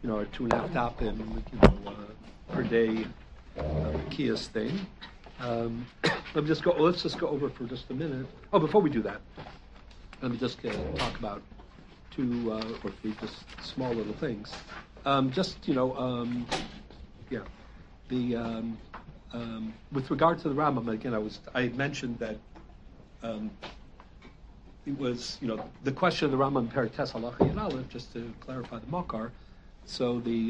our 2.5 tapim, per day Kias thing. Let's just go over for just a minute. Oh, before we do that, let me just talk about 2 or 3 just small little things. With regard to the Rambam, again, I mentioned that it was, the question of the Rambam Perek Tes Halacha Yud Aleph, just to clarify the Makar. So the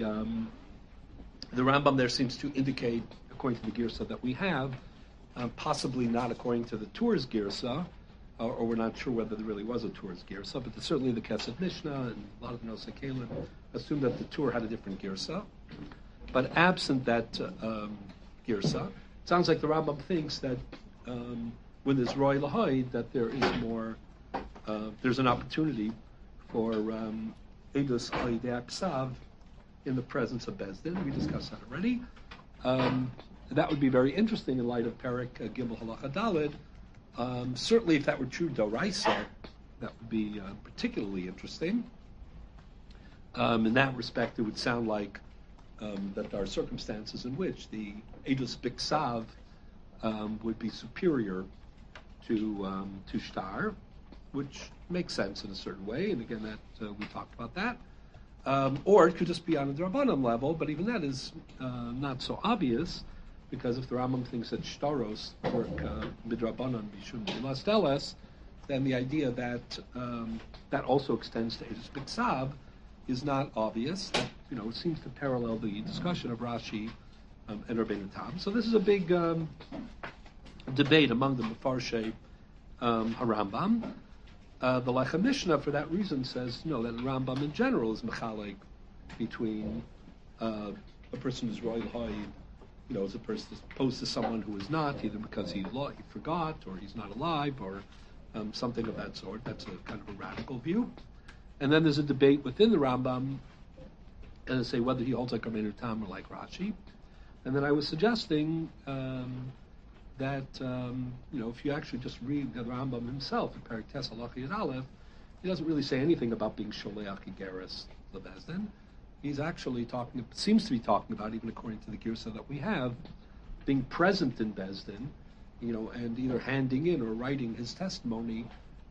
Rambam there seems to indicate, according to the Girsa that we have, possibly not according to the Tours Girsa, or we're not sure whether there really was a Tours Girsa, but certainly the Kesef Mishnah and a lot of the Nosei Kalim assume that the Tour had a different Girsa. But absent that Girsa, it sounds like the Rambam thinks that when there's Roy Lahaid, that there is more, there's an opportunity for Eidos Chayidei Ksav in the presence of Bezdin. We discussed that already. That would be very interesting in light of Perek Gimel Halacha Daled. Certainly, if that were true Doraisa, that would be particularly interesting. In that respect, it would sound like that there are circumstances in which the Eidos Biksav would be superior to Shtar, which makes sense in a certain way. And again, that we talked about that. Or it could just be on a Drabanan level, but even that is not so obvious, because if the Rambam thinks that Shtaros work Midrabanan Bishum Milasteles, then the idea that that also extends to Eidos Biksav is not obvious. That, it seems to parallel the discussion of Rashi and Rabbeinu Tam. So this is a big debate among the Mefarshei HaRambam. The Lechem Mishnah, for that reason, says that the Rambam in general is mechalek between a person who's royal ha'id, as opposed to someone who is not, either because he forgot or he's not alive or something of that sort. That's a kind of a radical view. And then there's a debate within the Rambam, and they say whether he holds like Rabbeinu Tam or like Rashi. And then I was suggesting that if you actually just read the Rambam himself in Perek Tes Halacha Yud Aleph, he doesn't really say anything about being Sholeach Igeres Lebezdin. He's actually seems to be talking about, even according to the Girsa that we have, being present in Bezdin, and either handing in or writing his testimony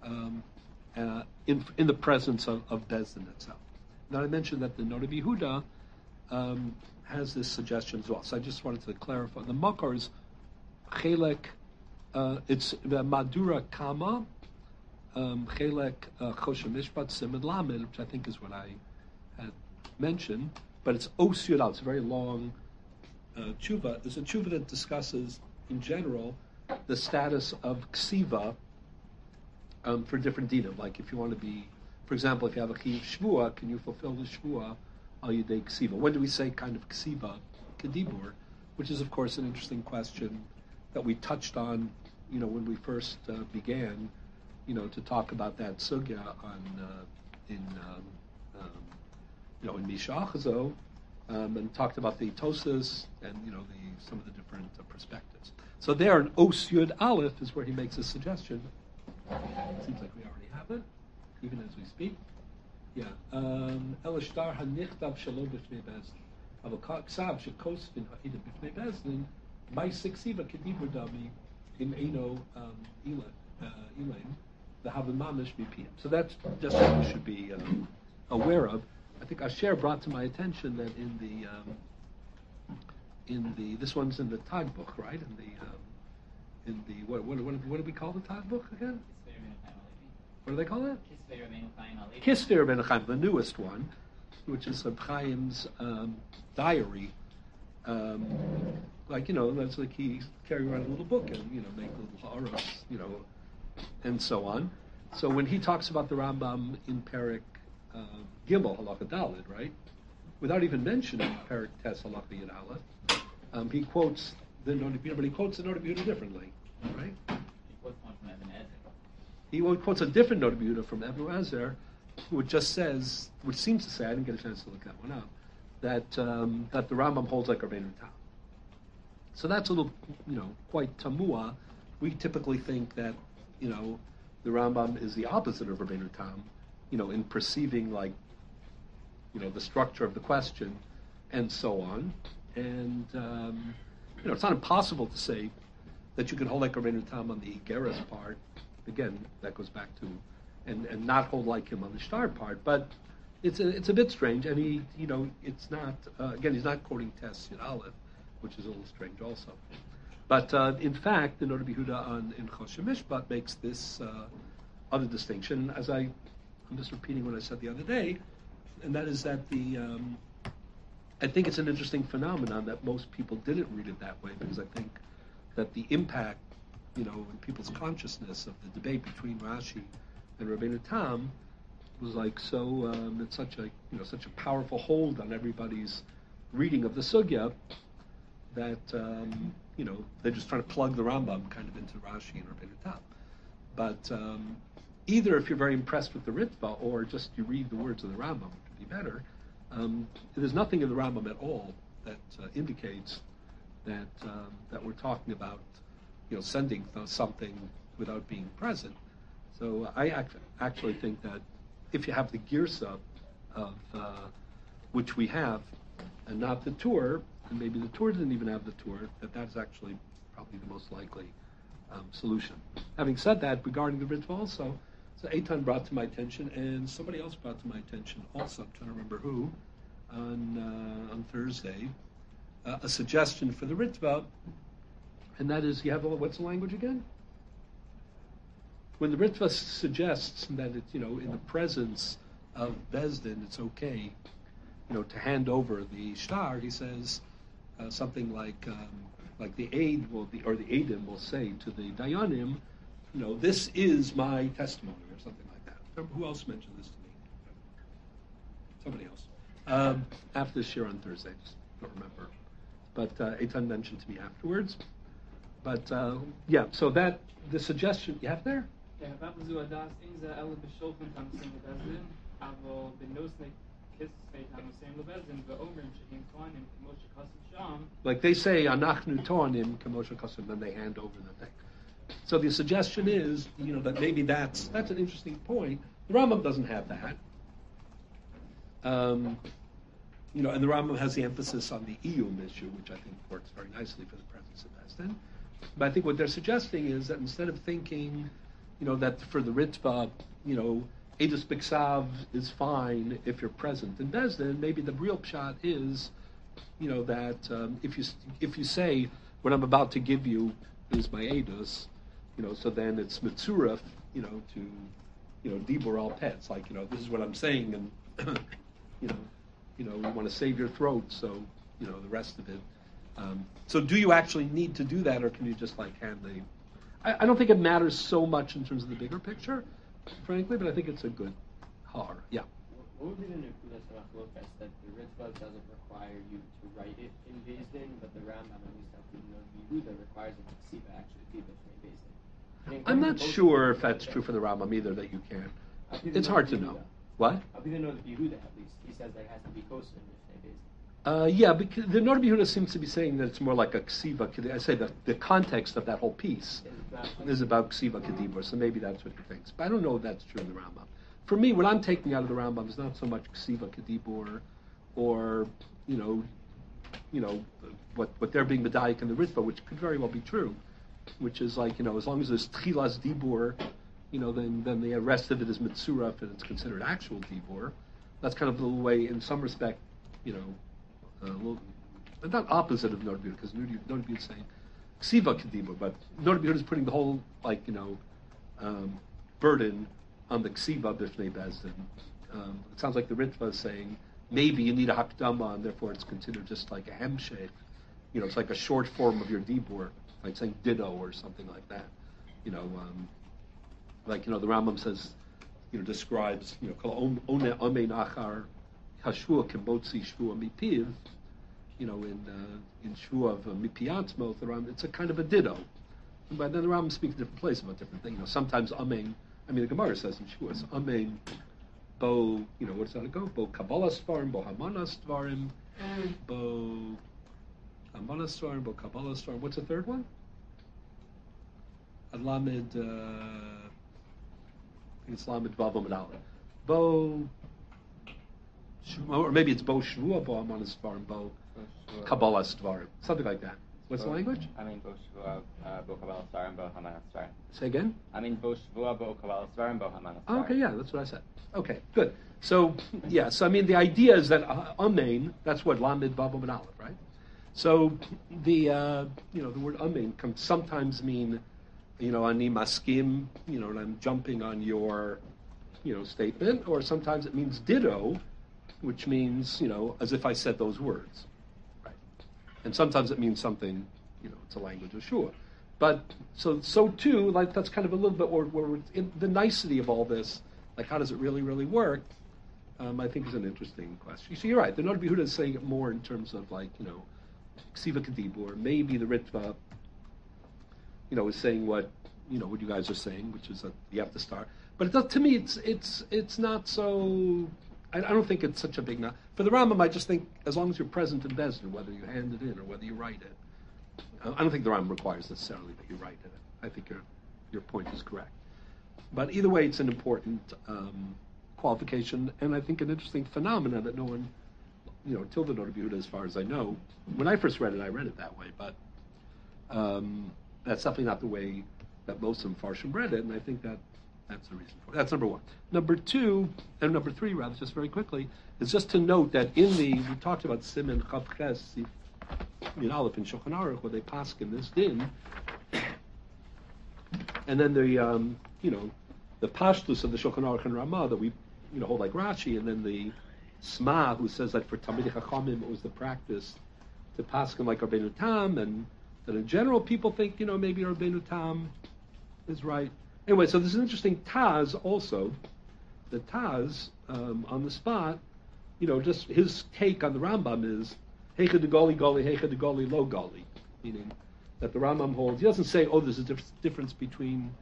in the presence of Bezdin itself. Now I mentioned that the Noda B'Yehuda has this suggestion as well. So I just wanted to clarify. The Makar's Chelek, it's the Madura Kama, Chelek Choshe Mishpat Simon Lamed, which I think is what I had mentioned, but it's Os Yud Al. It's a very long tshuva. There's a tshuva that discusses, in general, the status of Ksiva for different dinim. Like if you want to be, for example, if you have a Chiv Shvua, can you fulfill the Shvua al Yidei Ksiva? When do we say kind of Ksiva Kedibur? Which is, of course, an interesting question that we touched on, when we first began, to talk about that sugya in Misha Achazo, and talked about the Tosas and some of the different perspectives. So there, in Os Yud Aleph is where he makes a suggestion. Seems like we already have it, even as we speak. Yeah. Elishtar hanichtav shelo b'fnei bezdin. Avol ksav shekosvin ha'ida b'fnei bezdin. My sixiva kedibur dami in eno elaim the havimamish b'piyam. So that's just what we should be aware of. I think Asher brought to my attention that in the this one's in the Tag book, right? In the what do we call the Tag book again? What do they call it? Kisvei Rabbeinu Chaim, the newest one, which is Chaim's diary. That's like he carry around a little book and make little ha'aros, and so on. So when he talks about the Rambam in Perek Gimel Halacha Daled, right, without even mentioning Perek Tes Halacha Yud Aleph, he quotes the Noda B'Yehuda, but he quotes the Noda B'Yehuda differently, right? He quotes one from Ibn Ezer. He quotes a different Noda B'Yehuda from Ibn Ezer, which just says, which seems to say, I didn't get a chance to look that one up, that the Rambam holds like Rabbeinu Tam. So that's a little, quite tamua. We typically think that, the Rambam is the opposite of Rabbeinu Tam, in perceiving like the structure of the question, and so on. And it's not impossible to say that you can hold like a Rabbeinu Tam on the Igeres part. Again, that goes back to, and not hold like him on the Shtar part. But it's a bit strange, and it's not. Again, he's not quoting Tes Yud Aleph, which is a little strange also. But in fact, the Noda B'Yehuda in Choshen Mishpat makes this other distinction, as I'm just repeating what I said the other day, and that is that I think it's an interesting phenomenon that most people didn't read it that way, because I think that the impact, in people's consciousness of the debate between Rashi and Rabbeinu Tam was like so. It's such a powerful hold on everybody's reading of the sugya that they're just trying to plug the Rambam kind of into Rashi and Rabbeinu Tam. But either if you're very impressed with the Ritva, or just you read the words of the Rambam, which would be better. There's nothing in the Rambam at all that indicates that we're talking about, sending something without being present. So I actually think that if you have the girsa of which we have, and not the tour, and maybe the tour didn't even have the tour, that's actually probably the most likely solution. Having said that, regarding the Ritva also, so Eitan brought to my attention, and somebody else brought to my attention also, I'm trying to remember who, on Thursday, a suggestion for the Ritva, and that is, what's the language again? When the Ritva suggests that it's, in the presence of Bezdin, it's okay, to hand over the shtar, he says something like the aid or the aidim will say to the dayanim, this is my testimony, or something like that. Remember, who else mentioned this to me? Somebody else. After the shir on Thursday, I just don't remember. But Eitan mentioned to me afterwards. But so that the suggestion you have there. Like they say, "Anachnu toanim k'moshe kasim," then they hand over the thing. So the suggestion is, that maybe that's an interesting point. The Rambam doesn't have that. And the Rambam has the emphasis on the iyum issue, which I think works very nicely for the presence of Bezdin. But I think what they're suggesting is that instead of thinking, that for the Ritva, Edus Biksav is fine if you're present in Bezdin, maybe the real pshat is, that if you say, what I'm about to give you is my Edus, so then it's Mitzuraf, to, Dibur al Pets, like, this is what I'm saying, and, we want to save your throat, so, the rest of it. So do you actually need to do that, or can you just, hand the... I don't think it matters so much in terms of the bigger picture, frankly, but I think it's a good har. Yeah. What would be the Nekudas Machlokas that the Ritva doesn't require you to write it in Bezdin, but the Rambam, at least up in Yehuda, requires it to Ksiva actually be Bezdin? I'm not sure if that's true for the Rambam either, that you can. It's hard to know. What? I'll be the Noda B'Yehuda at least. He says that it has to be Kosin in Bezdin. Because the Noda B'Yehuda seems to be saying that it's more like a Ksiva. I say that the context of that whole piece is about Ksiva Kedibur, so maybe that's what he thinks. But I don't know if that's true in the Rambam. For me, what I'm taking out of the Rambam is not so much Ksiva Kedibur, or what they're being medayik in the Ritva, which could very well be true, which is like, as long as there's Tchilas Dibur, then the rest of it is Mitzuraf and it's considered actual Dibur. That's kind of the way, in some respect, not opposite of Noda B'Yehuda, because Noda B'Yehuda is saying Ksiva Kedibur, but Noda B'Yehuda is putting the whole, burden on the Ksiva B'fnei Bezdin. It sounds like the Ritva is saying, maybe you need a Hakdama, and therefore it's considered just like a Hemshech. It's like a short form of your Dibur, like saying Ditto or something like that. The Rambam says, describes, Kol One Amein Achar Hashua Kemotzi Shvua Mipiv, in Shvua of Mipiatzmo, the Rambam, it's a kind of a Ditto. But then the Rambam speaks a different place about different things. Sometimes Amein, the Gemara says in Shvua, it's Amein, Bo, what does that go? Bo Kabbalah Stvarim, Bo Hamana Stvarim, Bo Hamana Stvarim, Bo Kabbalah Stvarim. What's the third one? Lamed, I think it's Lamed Vav Amid Aleph. Bo or maybe it's bo shvua bo amanas dvarim bo kabbalah dvarim, something like that. What's the language? I mean, bo shvua bo kabbalah dvarim bo hamanas dvarim. Say again. I mean, bo shvua bo kabbalah dvarim bo hamanas dvarim. Okay, yeah, that's what I said. Okay, good. So yeah, so I mean, the idea is that amen. That's what lamed vav and aleph, right? So the the word amen can sometimes mean, ani maskim, and I'm jumping on your, statement, or sometimes it means ditto, which means, as if I said those words, right? And sometimes it means something, it's a language of Shua. But so too, like that's kind of a little bit where we're in the nicety of all this, like how does it really, really work? I think is an interesting question. So you're right. The Nod Yehuda is saying it more in terms of like, Ksiva Kedibu, or maybe the Ritva, is saying what you guys are saying, which is that you have to start. But it does, to me, it's not so. I don't think it's such a big. For the Rambam, I just think as long as you're present in Bezdin, whether you hand it in or whether you write it, I don't think the Rambam requires necessarily that you write it. I think your point is correct. But either way, it's an important qualification, and I think an interesting phenomenon that no one, till the Nod Yehuda, as far as I know, when I first read it that way, but that's definitely not the way that most of them Farshim read it, and I think that's the reason for it. That's number one. Number two, and number three, rather, just very quickly, is just to note that we talked about Siman Chav Ches, Aleph in Shulchan Aruch, where they paskin this din, and then the pashtus of the Shulchan Aruch and Ramah that we hold like Rashi, and then the Sma, who says that for Talmidei Chachamim it was the practice to paskin like Rabbeinu Tam, and that in general people think maybe Rabbeinu Tam is right. Anyway, so there's an interesting Taz also. The Taz on the spot, just his take on the Rambam is Heicha de Gali Gali, Heicha de Gali Lo Gali, meaning that the Rambam holds. He doesn't say, there's a difference between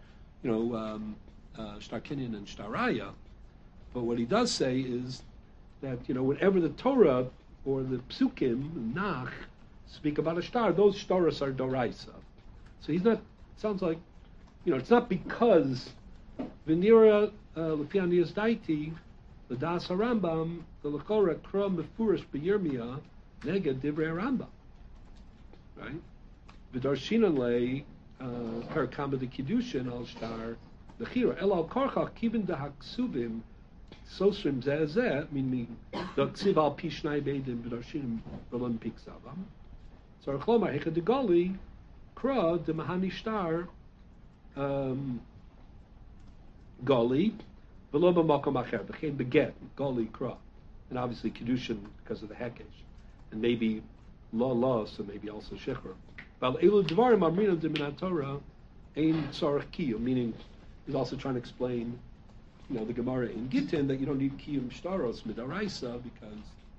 Shtar Kinyan and Shtar Raya, but what he does say is that whenever the Torah or the Psukim, Nach, speak about a shtar, those shtaros are doraisa. So he's not. Sounds like, it's not because v'nira lepianias daiti the das Rambam the lechora kra mefurish b'yirmiyah nega divrei Rambam, right? V'darshinan le parakamba de kiddushin al shtar lechira el al karchach kivin dehaksuvim sosrim zeh meaning the ksiv al pishnai beidim v'darshinan v'lam piksavam. So Rechlomar Heicha de Gali Kra de Mahani Shtar Gali V'lo b'makom acher B'chein beget Gali Kra, and obviously Kiddushin because of the Hekesh, and maybe La, so maybe also Shechor. Val Elu Dvarim Amrinam de Minat Torah Ein Tzarech Kiyum, meaning he's also trying to explain, the Gemara in Gittin that you don't need Kiyum Shtaros Midaraisa because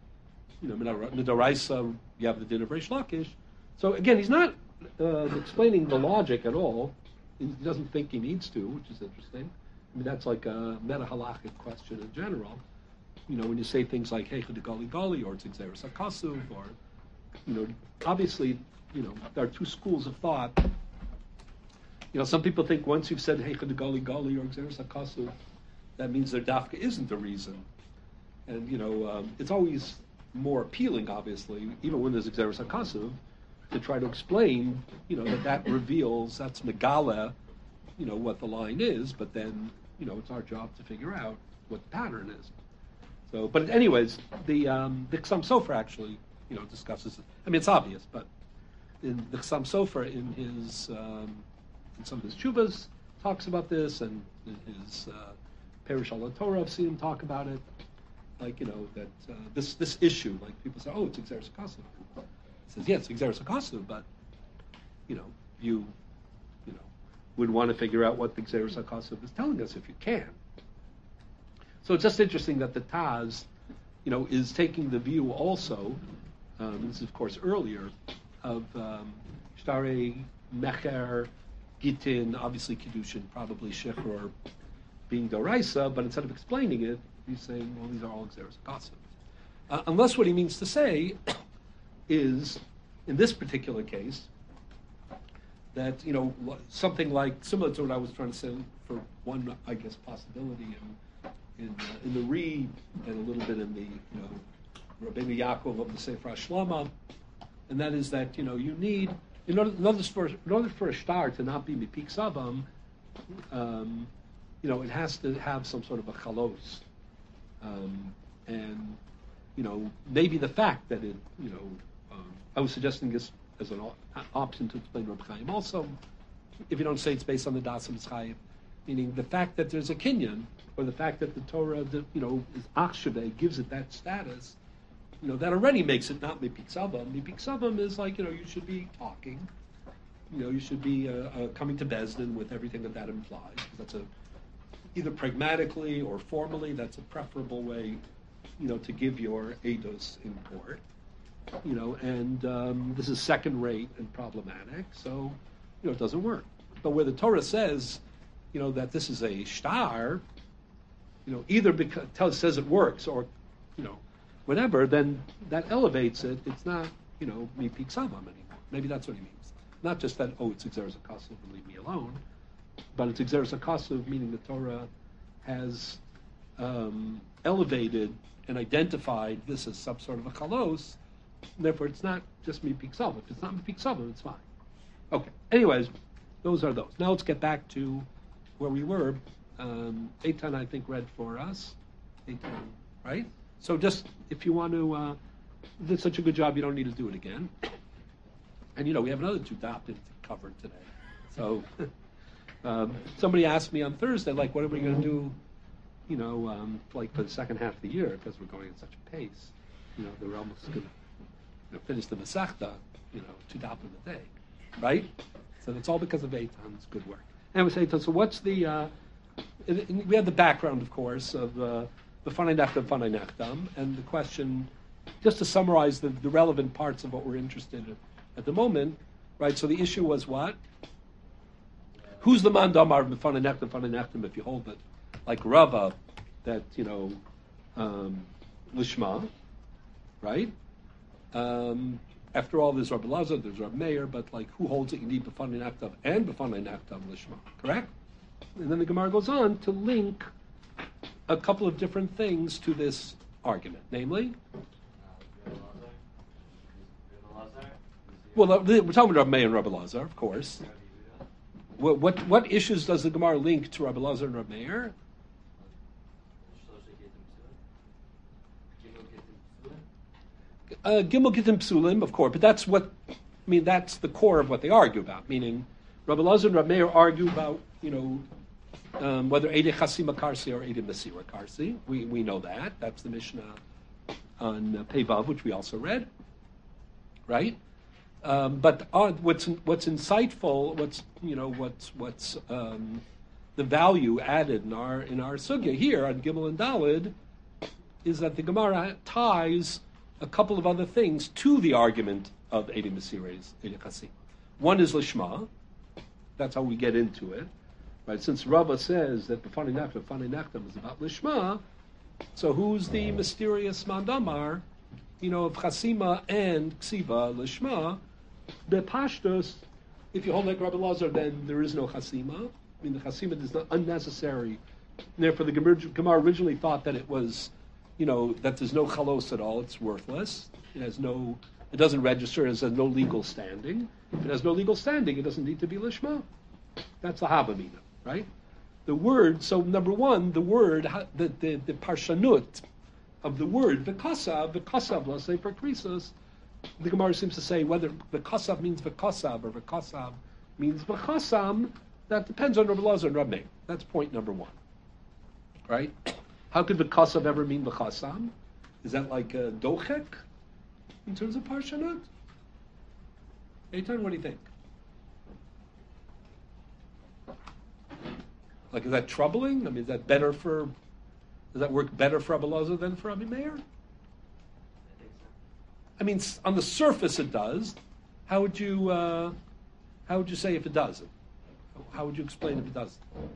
Midaraisa, you have the din of Reish Lakish. So again, he's not explaining the logic at all. He doesn't think he needs to, which is interesting. I mean, that's like a meta-halachic question in general. When you say things like Heicha de Gali Gali, or it's Xeris HaKasuv, or, obviously, there are two schools of thought. Some people think once you've said Heicha de Gali Gali or Xeris HaKasuv, that means their dafka isn't the reason. And, it's always more appealing, obviously, even when there's Xeris HaKasuv, to try to explain, that reveals, that's Megala, what the line is, but then, it's our job to figure out what the pattern is. So, but anyways, the Chassam Sofer actually, discusses it. I mean, it's obvious, but in the Chassam Sofer, in his, in some of his Chuvas, talks about this, and in his Perish al Torah, I've seen him talk about it. Like, that this issue, like people say, it's Xeris HaKasuv. He says, yes, Xeris HaKasuv, but, you would want to figure out what the Xeris HaKasuv is telling us if you can. So it's just interesting that the Taz, is taking the view also, this is of course earlier, of Shtare, Mecher, Gittin, obviously Kiddushin, probably Shechor being Doraisa, but instead of explaining it, he's saying, these are all Xeris HaKasuv. Unless what he means to say is, in this particular case, that, something like, similar to what I was trying to say for one, I guess, possibility in the Reed and a little bit in the Rabbeinu Yaakov of the Sefer Shlama, and that is that you need in order for a star to not be mipik savam, it has to have some sort of a chalos, and maybe the fact that it I was suggesting this as an option to explain Reb Chaim also, if you don't say it's based on the Das of Chaim, meaning the fact that there's a kinyan, or the fact that the Torah, is achshaveh, gives it that status, that already makes it not mipik savam. Mipik savam is like, you should be talking, you should be coming to Bezdin with everything that implies. That's either pragmatically or formally, that's a preferable way, to give your eidos in court. And this is second rate and problematic, so, it doesn't work. But where the Torah says, that this is a star, either because it says it works or, whatever, then that elevates it. It's not, mipik savam anymore. Maybe that's what he means. Not just that, it's exeris akasuv and leave me alone, but it's exeris akasuv, meaning the Torah has elevated and identified this as some sort of a chalos. Therefore, it's not just mipik savam. If it's not mipik savam, it's fine. Okay. Anyways, those are those. Now let's get back to where we were. Eitan, I think, read for us. Eitan, right? So just, if you want to, did such a good job, you don't need to do it again. And, we have another two daptim to cover today. So somebody asked me on Thursday, like, what are we going to do, like for the second half of the year, because we're going at such a pace. They're almost going to finish the Masechta, two daptim a day, right? So it's all because of Eitan's good work. And we say, so what's the, we have the background, of course, of the Fanei Nechtam, and the question, just to summarize the relevant parts of what we're interested in at the moment, right? So the issue was what? Who's the man damar Fanei Nechtam, if you hold it, like Rava, that, Lishma, right? After all, there's Rabbi Lazar, there's Rabbi Meir, but like, who holds it? You need B'fanei Nechtam and B'fanei Nechtam Lishma, correct? And then the Gemara goes on to link a couple of different things to this argument, namely, well, we're talking about Rabbi Meir and Rabbi Lazar, of course. What issues does the Gemara link to Rabbi Lazar and Rabbi Meir? Gimel Gittim Psulim, of course, but that's that's the core of what they argue about. Meaning, Rabbi Lazar and Rabbi Meir argue about, whether Eidei Chasima Karsi or Eidei Mesira Karsi. We know that. That's the Mishnah on Pei-Vav, which we also read, right? But what's insightful, what's the value added in our sugya here on Gimel and Dalid is that the Gemara ties a couple of other things to the argument of Eidei Mesiras, Eidei Chasima. One is Lishma. That's how we get into it. Right? Since Rava says that B'fanei Nechtam is about Lishma, so who's the mysterious Mandamar, of Chasima and Ksiva, Lishma? Bepashtos, if you hold like Rabbi Lazar, then there is no Chasima. The Chasima is not unnecessary. Therefore, the Gemara originally thought that it was, that there's no chalos at all, it's worthless. It doesn't register, it has no legal standing. If it has no legal standing, it doesn't need to be Lishma. That's the Havamina, right? The word, so number one, the word, the parshanut of the word, v'kasav, let's say for krisos, the Gemara seems to say whether v'kasav means v'kasav or v'kasav means v'chasam, that depends on Rabbi Lazar and Rabbi Meir. That's point number one, right? How could v'kasav ever mean v'chasam? Is that like a dochek in terms of parshanut? Eitan, what do you think? Like, is that troubling? Is that better does that work better for Rabbi Lazar than for Rabbi Meir? On the surface it does. How would you say if it doesn't? How would you explain if it doesn't?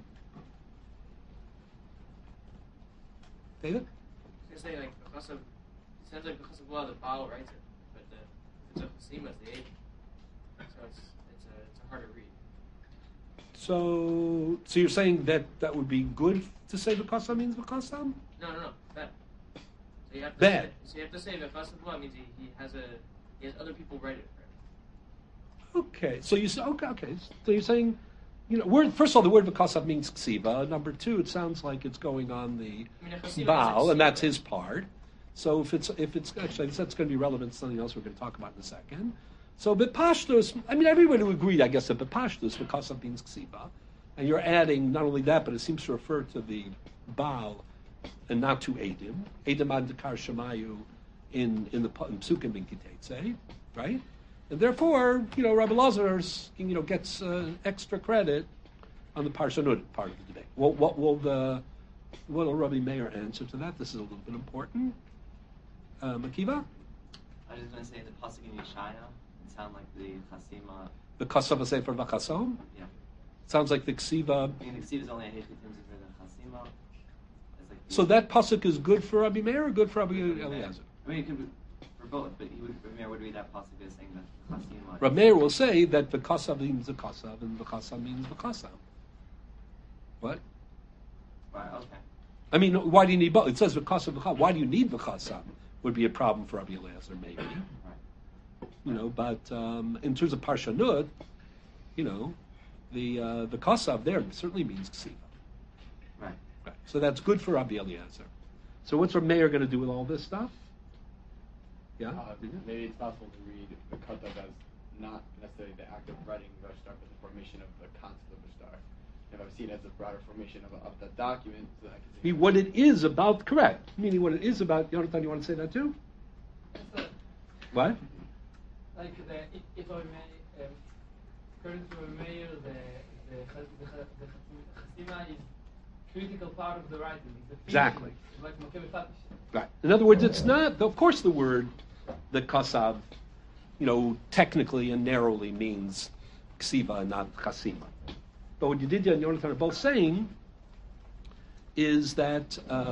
David? I was going to say, because of, it sounds like because of the Baal writes it, but it's a Chasima, it's the 8. So it's a harder read. So you're saying that would be good to say v'kasam means v'kasam? No, bad. So you have to Bad. Say, v'kasam means he has other people write it for him. Okay, so you say okay. So you're saying, first of all, the word v'kasav means ksiva. Number two, it sounds like it's going on the Baal, and that's his part. So if it's actually that's going to be relevant to something else we're going to talk about in a second. So b'pashtus, everybody would agree, I guess, that b'pashtus v'kasav means ksiva, and you're adding not only that, but it seems to refer to the Baal and not to Edim. Edim ad dekar shemayu in Psukim bin Kitetze, right? And therefore, Rabbi Lazar, gets extra credit on the Parshanut part of the debate. What will Rabbi Meir answer to that? This is a little bit important. Akiva? I was just going to say the pasuk in Yeshaya, it sounds like the chasima. The kasav sefer v'chasom? Yeah. Sounds like the ksiva. The ksiva is only a hechitim for the chasima. So that pasuk is good for Rabbi Meir or good for Rabbi Eliezer? It could be for both, but Rabbi Meir would read that pasuk as saying that chasima. Rabbi Meir will say that the kasav means the kasav and the kasav means the kasav. What? Right, okay. Why do you need both? It says the kasav v'chasav. Why do you need the kasav? Would be a problem for Rabbi Eliezer, maybe. Right. But in terms of Parshanut, the kasav there certainly means ksiva. Right. So that's good for Rabbi Eliezer. So what's Rabbi Meir going to do with all this stuff? Yeah? Maybe it's possible to read the katav as not necessarily the act of writing the shtar, but the formation of the concept of the shtar. If I've seen it as a broader formation of the document, so I can see what it is about, correct. Meaning what it is about, Jonathan, you want to say that too? What? Like if I may, according to Meir, the chasima is critical part of the writing. Exactly. It's like Makeh Fatish. Right. In other words, it's not, of course the word, the kasav, technically and narrowly means ksiva, not chasima. But what Yedidya and Yonatan are both saying is that,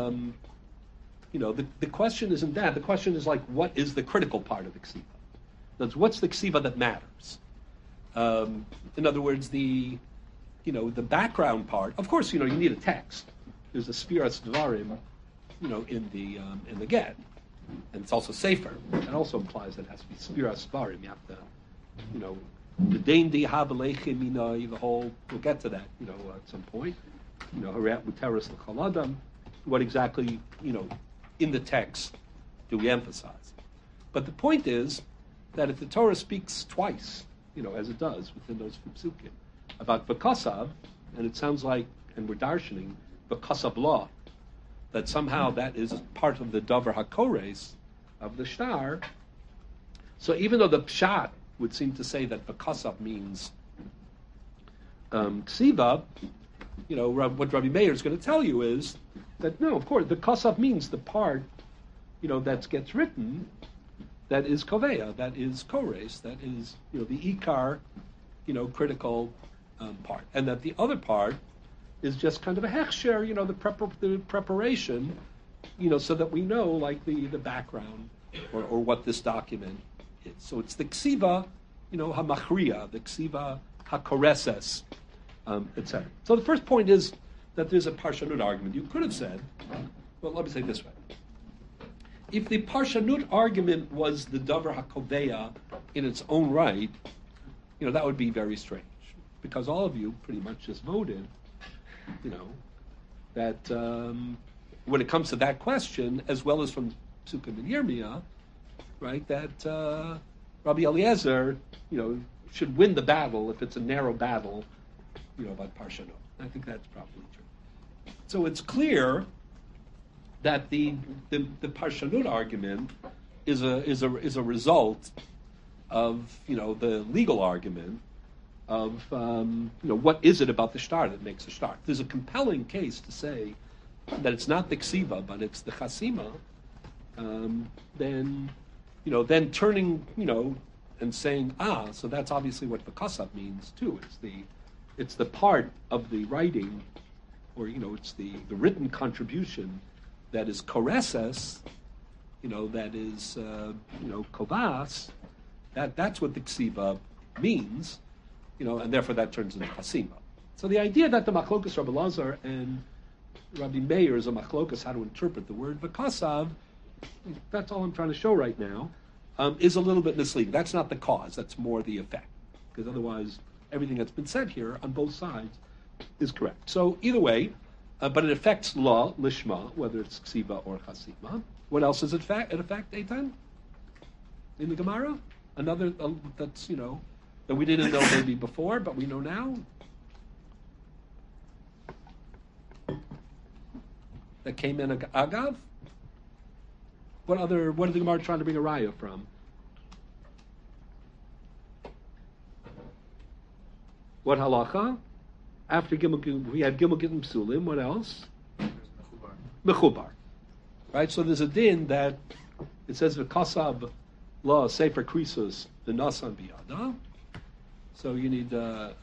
the question isn't that. The question is what is the critical part of the ksiva? That's what's the ksiva that matters. In other words, the background part. Of course, you need a text. There's a spiras dvarim, in the get, and it's also safer. It also implies that it has to be spiras dvarim. You have to, the dain di habalechim minai, the whole. We'll get to that, at some point. Harat muteris l'chaladam. What exactly, in the text do we emphasize? But the point is that if the Torah speaks twice, as it does within those psukim, about v'kasav, and it sounds like, and we're darshaning, v'kasav law, that somehow that is part of the davar hakores of the shtar. So even though the pshat would seem to say that v'kasav means ksiva, what Rabbi Meir is going to tell you is that no, of course, the kasav means the part, that gets written, that is koveya, that is kores, that is, the ikar, critical part, and that the other part is just kind of a hechsher, the preparation, so that we know, like the background or what this document is. So it's the ksiva, hamachriya, the ksiva hakoreses, etc. So the first point is that there's a parshanut argument. You could have said, well, let me say it this way. If the parshanut argument was the davar hakoveya in its own right, that would be very strange, because all of you pretty much just voted, that when it comes to that question, as well as from Psukim and Yirmiyah, right, that Rabbi Eliezer, should win the battle if it's a narrow battle, about Parshanot. I think that's probably true. So it's clear that the Parshanut argument is a result of the legal argument of what is it about the shtar that makes a shtar. There's a compelling case to say that it's not the ksiva but it's the chasima. Then turning and saying so that's obviously what the kasav means too. It's the part of the writing, or it's the written contribution that is koreses, that is kovas. That's what the ksiva means, and therefore that turns into chasima. So the idea that the machlokas Rabbi Lazar and Rabbi Meir is a machlokas, how to interpret the word v'kasav, that's all I'm trying to show right now, is a little bit misleading. That's not the cause, that's more the effect. Because otherwise, everything that's been said here on both sides is correct. So either way, but it affects law, lishma, whether it's ksiva or chasima. What else does it affect, Eitan? In the Gemara? Another, that's, that we didn't know maybe before, but we know now? That came in agav? What is the Gemara trying to bring a raya from? What halacha? After we had Gimel Gittim Psulim, what else? Mechubar. Right, so there's a din that it says v'kasav la sefer krisus v'nasan biyada. So you need a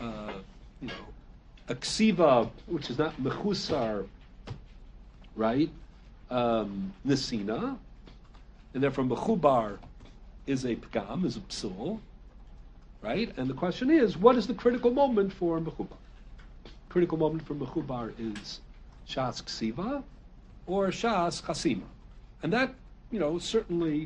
ksiva, which is not mechusar, right? Nesina, and therefore mechubar is a pgam, is a psul, right? And the question is, what is the critical moment for mechubar? Critical moment for mechubar is shas ksiva or shas chasima, and that certainly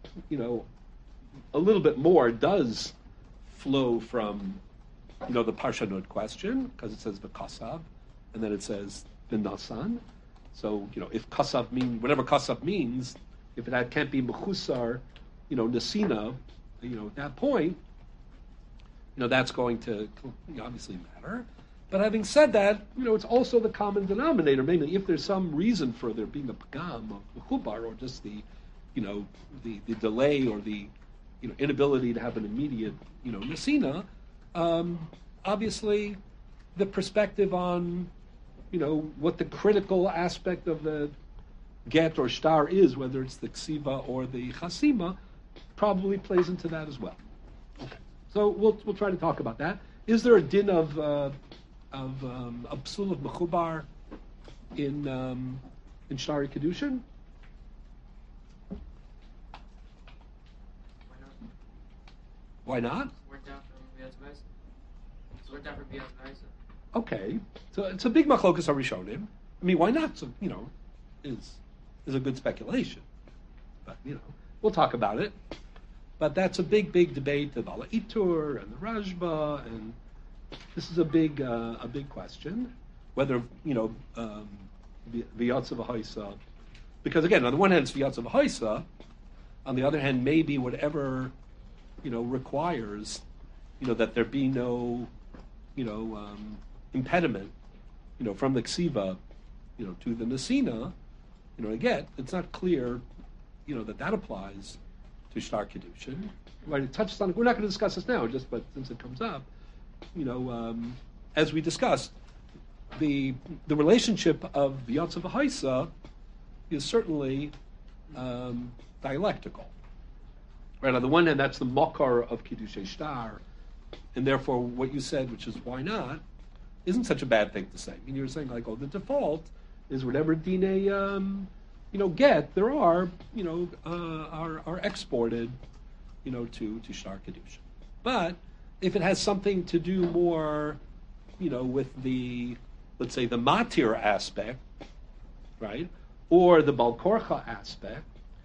a little bit more does flow from the parshanut question, because it says v'kasav and then it says v'nasan. So if kasav means whatever kasav means, if that can't be mechusar, nesina, at that point, that's going to obviously matter. But having said that, it's also the common denominator. Mainly, if there's some reason for there being a pagam of mechubar, or just the delay or the inability to have an immediate nesina, obviously the perspective on what the critical aspect of the get or shtar is, whether it's the ksiva or the chasima, probably plays into that as well. Okay, so we'll try to talk about that. Is there a din of a psul of mechubar in Shtari Kedushin? Why not? Worked out for Bias Vaisa. It's worked out for Bias Vaisa. Okay, so it's a big machlokas harishonim. I mean, why not? So is a good speculation, but we'll talk about it. But that's a big debate of Ala Itur and the Rashba, and this is a big question whether v'yatzav ha'isa, because again, on the one hand it's v'yatzav ha'isa, on the other hand maybe whatever requires that there be no impediment from the ksiva to the nesina, again it's not clear that applies to shtar kedushin. Right, it touches on. We're not going to discuss this now, but since it comes up, as we discussed, the relationship of v'yatzav ha'isa is certainly dialectical. Right, on the one hand, that's the makar of Kiddushei Shtar, and therefore what you said, which is why not, isn't such a bad thing to say. I mean, you're saying like, the default is whatever dine, get, there are, are exported, to Shtar Kedusha. But if it has something to do more, with the, let's say, the matir aspect, right, or the balkorcha aspect,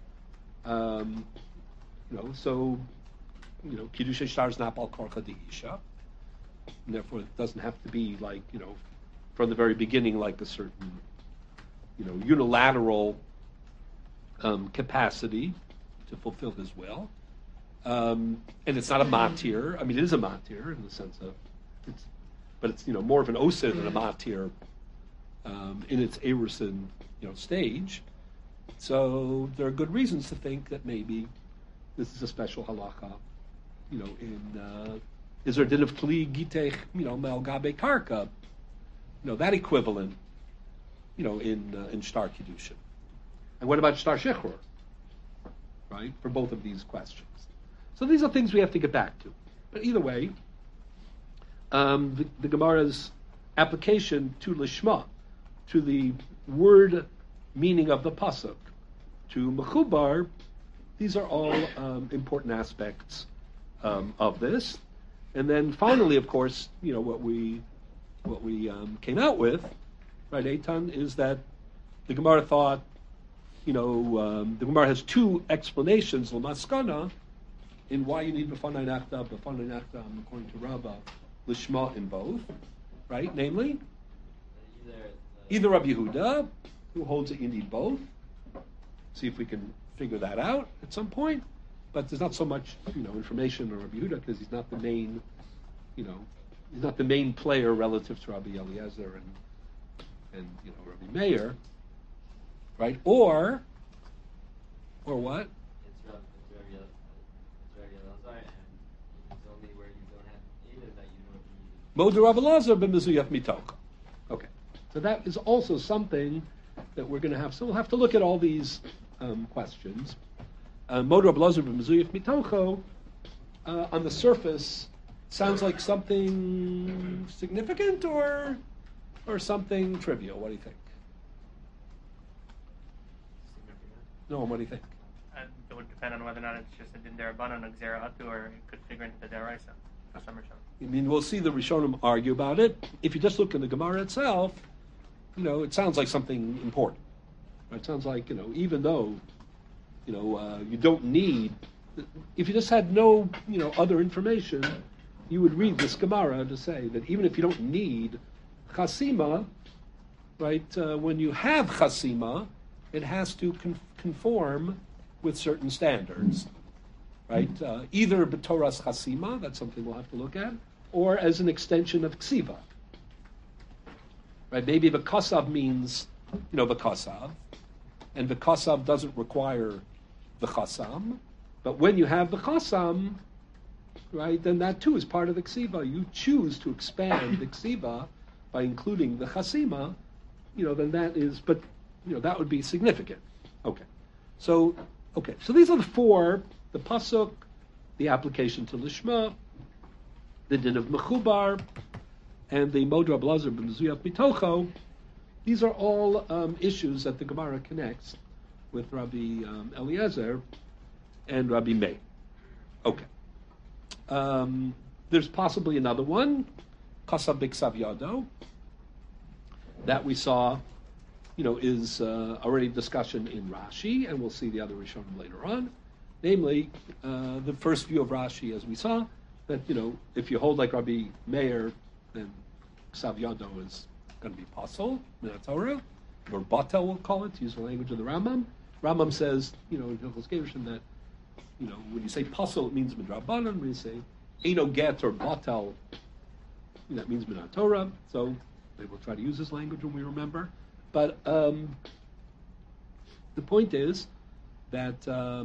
so, Kiddushay Shtar is not Balkorcha Deisha, and therefore it doesn't have to be like, from the very beginning, like a certain, unilateral capacity to fulfill his will. And it's not a matir. I mean, it is a matir in the sense of, it's more of an osir than a matir in its erusin, stage. So there are good reasons to think that maybe this is a special halacha, is there a din of kli gitech, mel gabe karka, that equivalent, in shtar kiddushin. And what about shtar shechur, right, for both of these questions? So these are things we have to get back to. But either way, the Gemara's application to lishma, to the word meaning of the pasuk, to mechubar, these are all important aspects of this. And then finally, of course, what we came out with, right, Eitan, is that the Gemara thought, the Gemara has two explanations, Lamaskana, in why you need B'fanai Nachta, according to Rabbah, Lishma in both, right? Namely, either Rabbi Yehuda, who holds that you need both. See if we can figure that out at some point. But there's not so much, information on Rabbi Yehuda because he's not the main, he's not the main player relative to Rabbi Eliezer and Rabbi Meir, right? Or what? It's Rabbi Elazar, and it's only where you don't have either that you don't need. Moder Rabbi Elazar b'mezuyaf mitocha. Okay, so that is also something that we're going to have. So we'll have to look at all these questions. Moder Rabbi Elazar b'mezuyaf mitocha, on the surface, sounds like something significant or something trivial. What do you think? No, what do you think? It would depend on whether or not it's just a din derabanan, a gzera atu, or it could figure into the deraisa. I mean, we'll see the Rishonim argue about it. If you just look in the Gemara itself, it sounds like something important. It sounds like, even though, you don't need, if you just had no, other information, you would read this Gemara to say that even if you don't need chasima, right, when you have chasima, it has to conform with certain standards, right? Either b'toras chasima, that's something we'll have to look at, or as an extension of ksiva, right? Maybe v'kasav means, v'kasav, and v'kasav doesn't require v'chasam, but when you have v'chasam, right, then that too is part of the ksiva. You choose to expand the ksiva by including the chasima, then that is, but that would be significant. Okay. So these are the four: the pasuk, the application to lishma, the din of mechubar, and the Moder Rabbi Elazar b'mezuyaf mitocho. These are all issues that the Gemara connects with Rabbi Eliezer and Rabbi Meir. Okay. There's possibly another one, Kasav B'Ksav Yado, that we saw, is already discussion in Rashi, and we'll see the other Rishonim later on. Namely, the first view of Rashi, as we saw, that, if you hold like Rabbi Meir, then Ksav Yado is going to be Pasol, Minatorah, or Batel, we'll call it, to use the language of the Rambam. Rambam says, in Hilchos Gerushin, that, when you say Pasol, it means Midrabanan. When you say Eino Get or Batel, that means Minatorah. So maybe we'll try to use this language when we remember. But the point is that,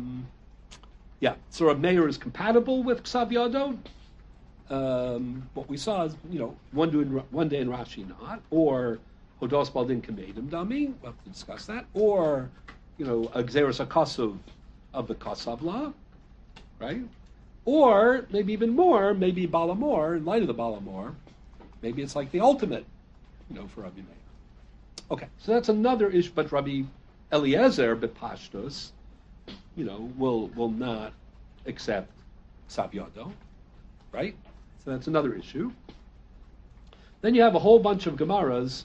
so Rabbi Meir is compatible with Ksav Yado. What we saw is, one day in Rashi not, or Hodos Baldin Kamedim Dami, we'll have to discuss that, or, a Gzeros HaKasuv of the Kasav law, right? Or, maybe even more, maybe Balamor, in light of the Balamor, maybe it's like the ultimate, for Rabbi Meir. Okay, so that's another issue, but Rabbi Eliezer b'pashtus, will not accept Ksav Yado, right? So that's another issue. Then you have a whole bunch of Gemaras,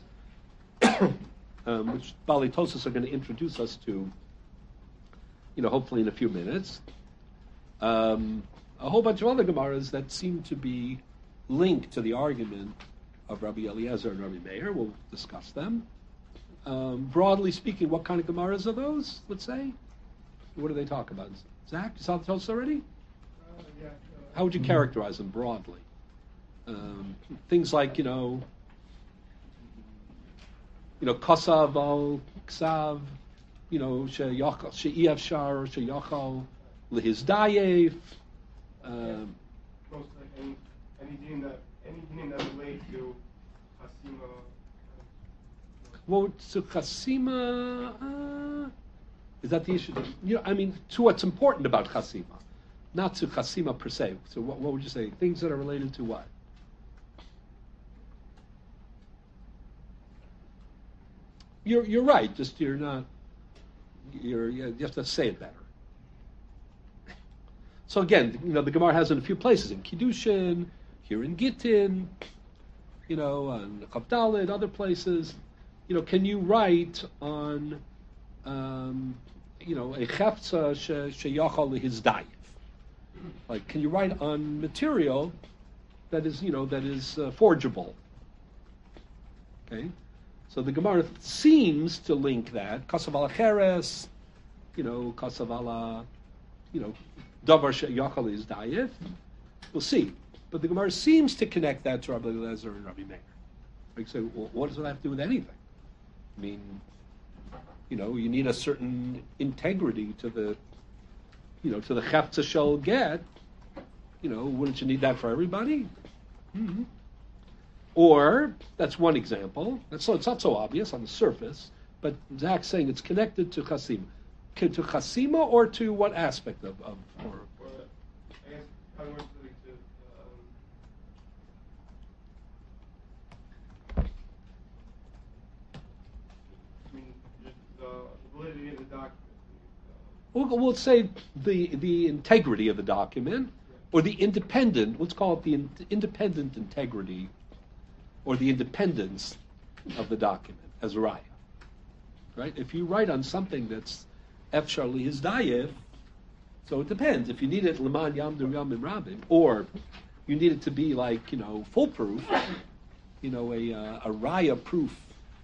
which Bali Tosas are going to introduce us to, hopefully in a few minutes. A whole bunch of other Gemaras that seem to be linked to the argument of Rabbi Eliezer and Rabbi Meir. We'll discuss them. Broadly speaking, what kind of Gemaras are those, let's say? What do they talk about? Zach, you saw the Tosas already? Yeah. How would you characterize them broadly? Things like, Kosav al Ksav, She'iev Shar, or She'yachal, Lehizdayev. Most like any din that relates to Hasima. Well, to Chasima, is that the issue? To what's important about Chasima, not to Chasima per se. So what would you say? Things that are related to what? You're right. Just you have to say it better. So again, the Gemara has in a few places in Kiddushin, here in Gittin, on Chavdalid, other places, can you write on, a chefza sheyachal hizdayif? Like, can you write on material that is forgeable? Okay, so the Gemara seems to link that kasav ala cheres, kasav ala, davar sheyachal hizdayif. We'll see. But the Gemara seems to connect that to Rabbi Eliezer and Rabbi Meir. Like, so, well, what does it have to do with anything? I mean, you need a certain integrity to the, to the chefza shel get. Wouldn't you need that for everybody? Mm-hmm. Or, that's one example. It's not so obvious on the surface, but Zach's saying it's connected to chasima. To chasima or to what aspect of or I guess probably more specific to just the validity of the document. We'll say the integrity of the document, or the independent. Let's call it the independent integrity, or the independence of the document as a raya. Right? If you write on something that's efshar lihizdayif, so it depends. If you need it leman yamdu yamim rabim, or you need it to be like foolproof, a raya proof,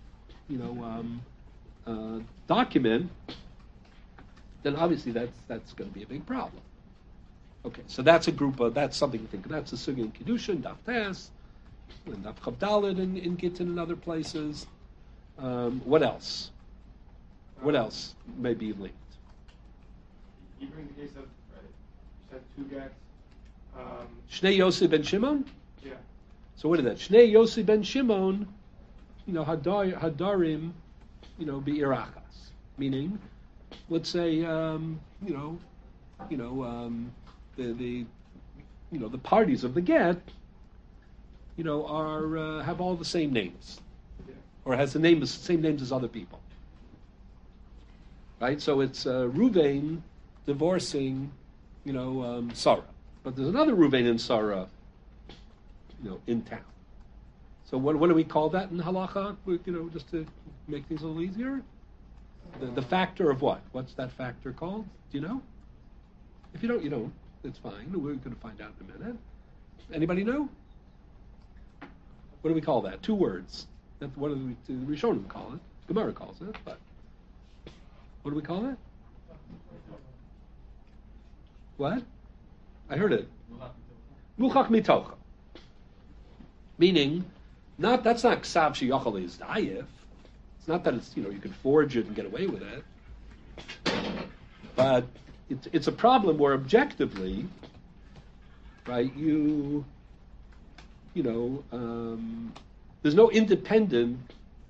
document, then obviously that's going to be a big problem. Okay, so that's that's something to think of. That's the sugya in Kiddushin, Daf Tes, and Daf Chavdalid in Gittin and other places. What else? What else may be linked? You bring the case of, right, you said two gets. Shnei Yossi ben Shimon? Yeah. So what is that? Shnei Yossi ben Shimon, Hadarim, Be'irachas. Meaning, let's say, the parties of the get, are have all the same names, or has the same names as other people. Right, so it's Ruvain divorcing, Sarah, but there's another Ruvain and Sarah, in town. So what do we call that in halacha? Just to make things a little easier, the factor of what? What's that factor called? Do you know? If you don't, you don't. It's fine. We're going to find out in a minute. Anybody know? What do we call that? 2 words. What do the Rishonim call it? Gemara calls it, but what do we call it? What? I heard it. Muchach mitocha. Meaning, that's not ksav sheyachal lihizdayif. It's not that it's, you can forge it and get away with it. But it's a problem where objectively, right, there's no independent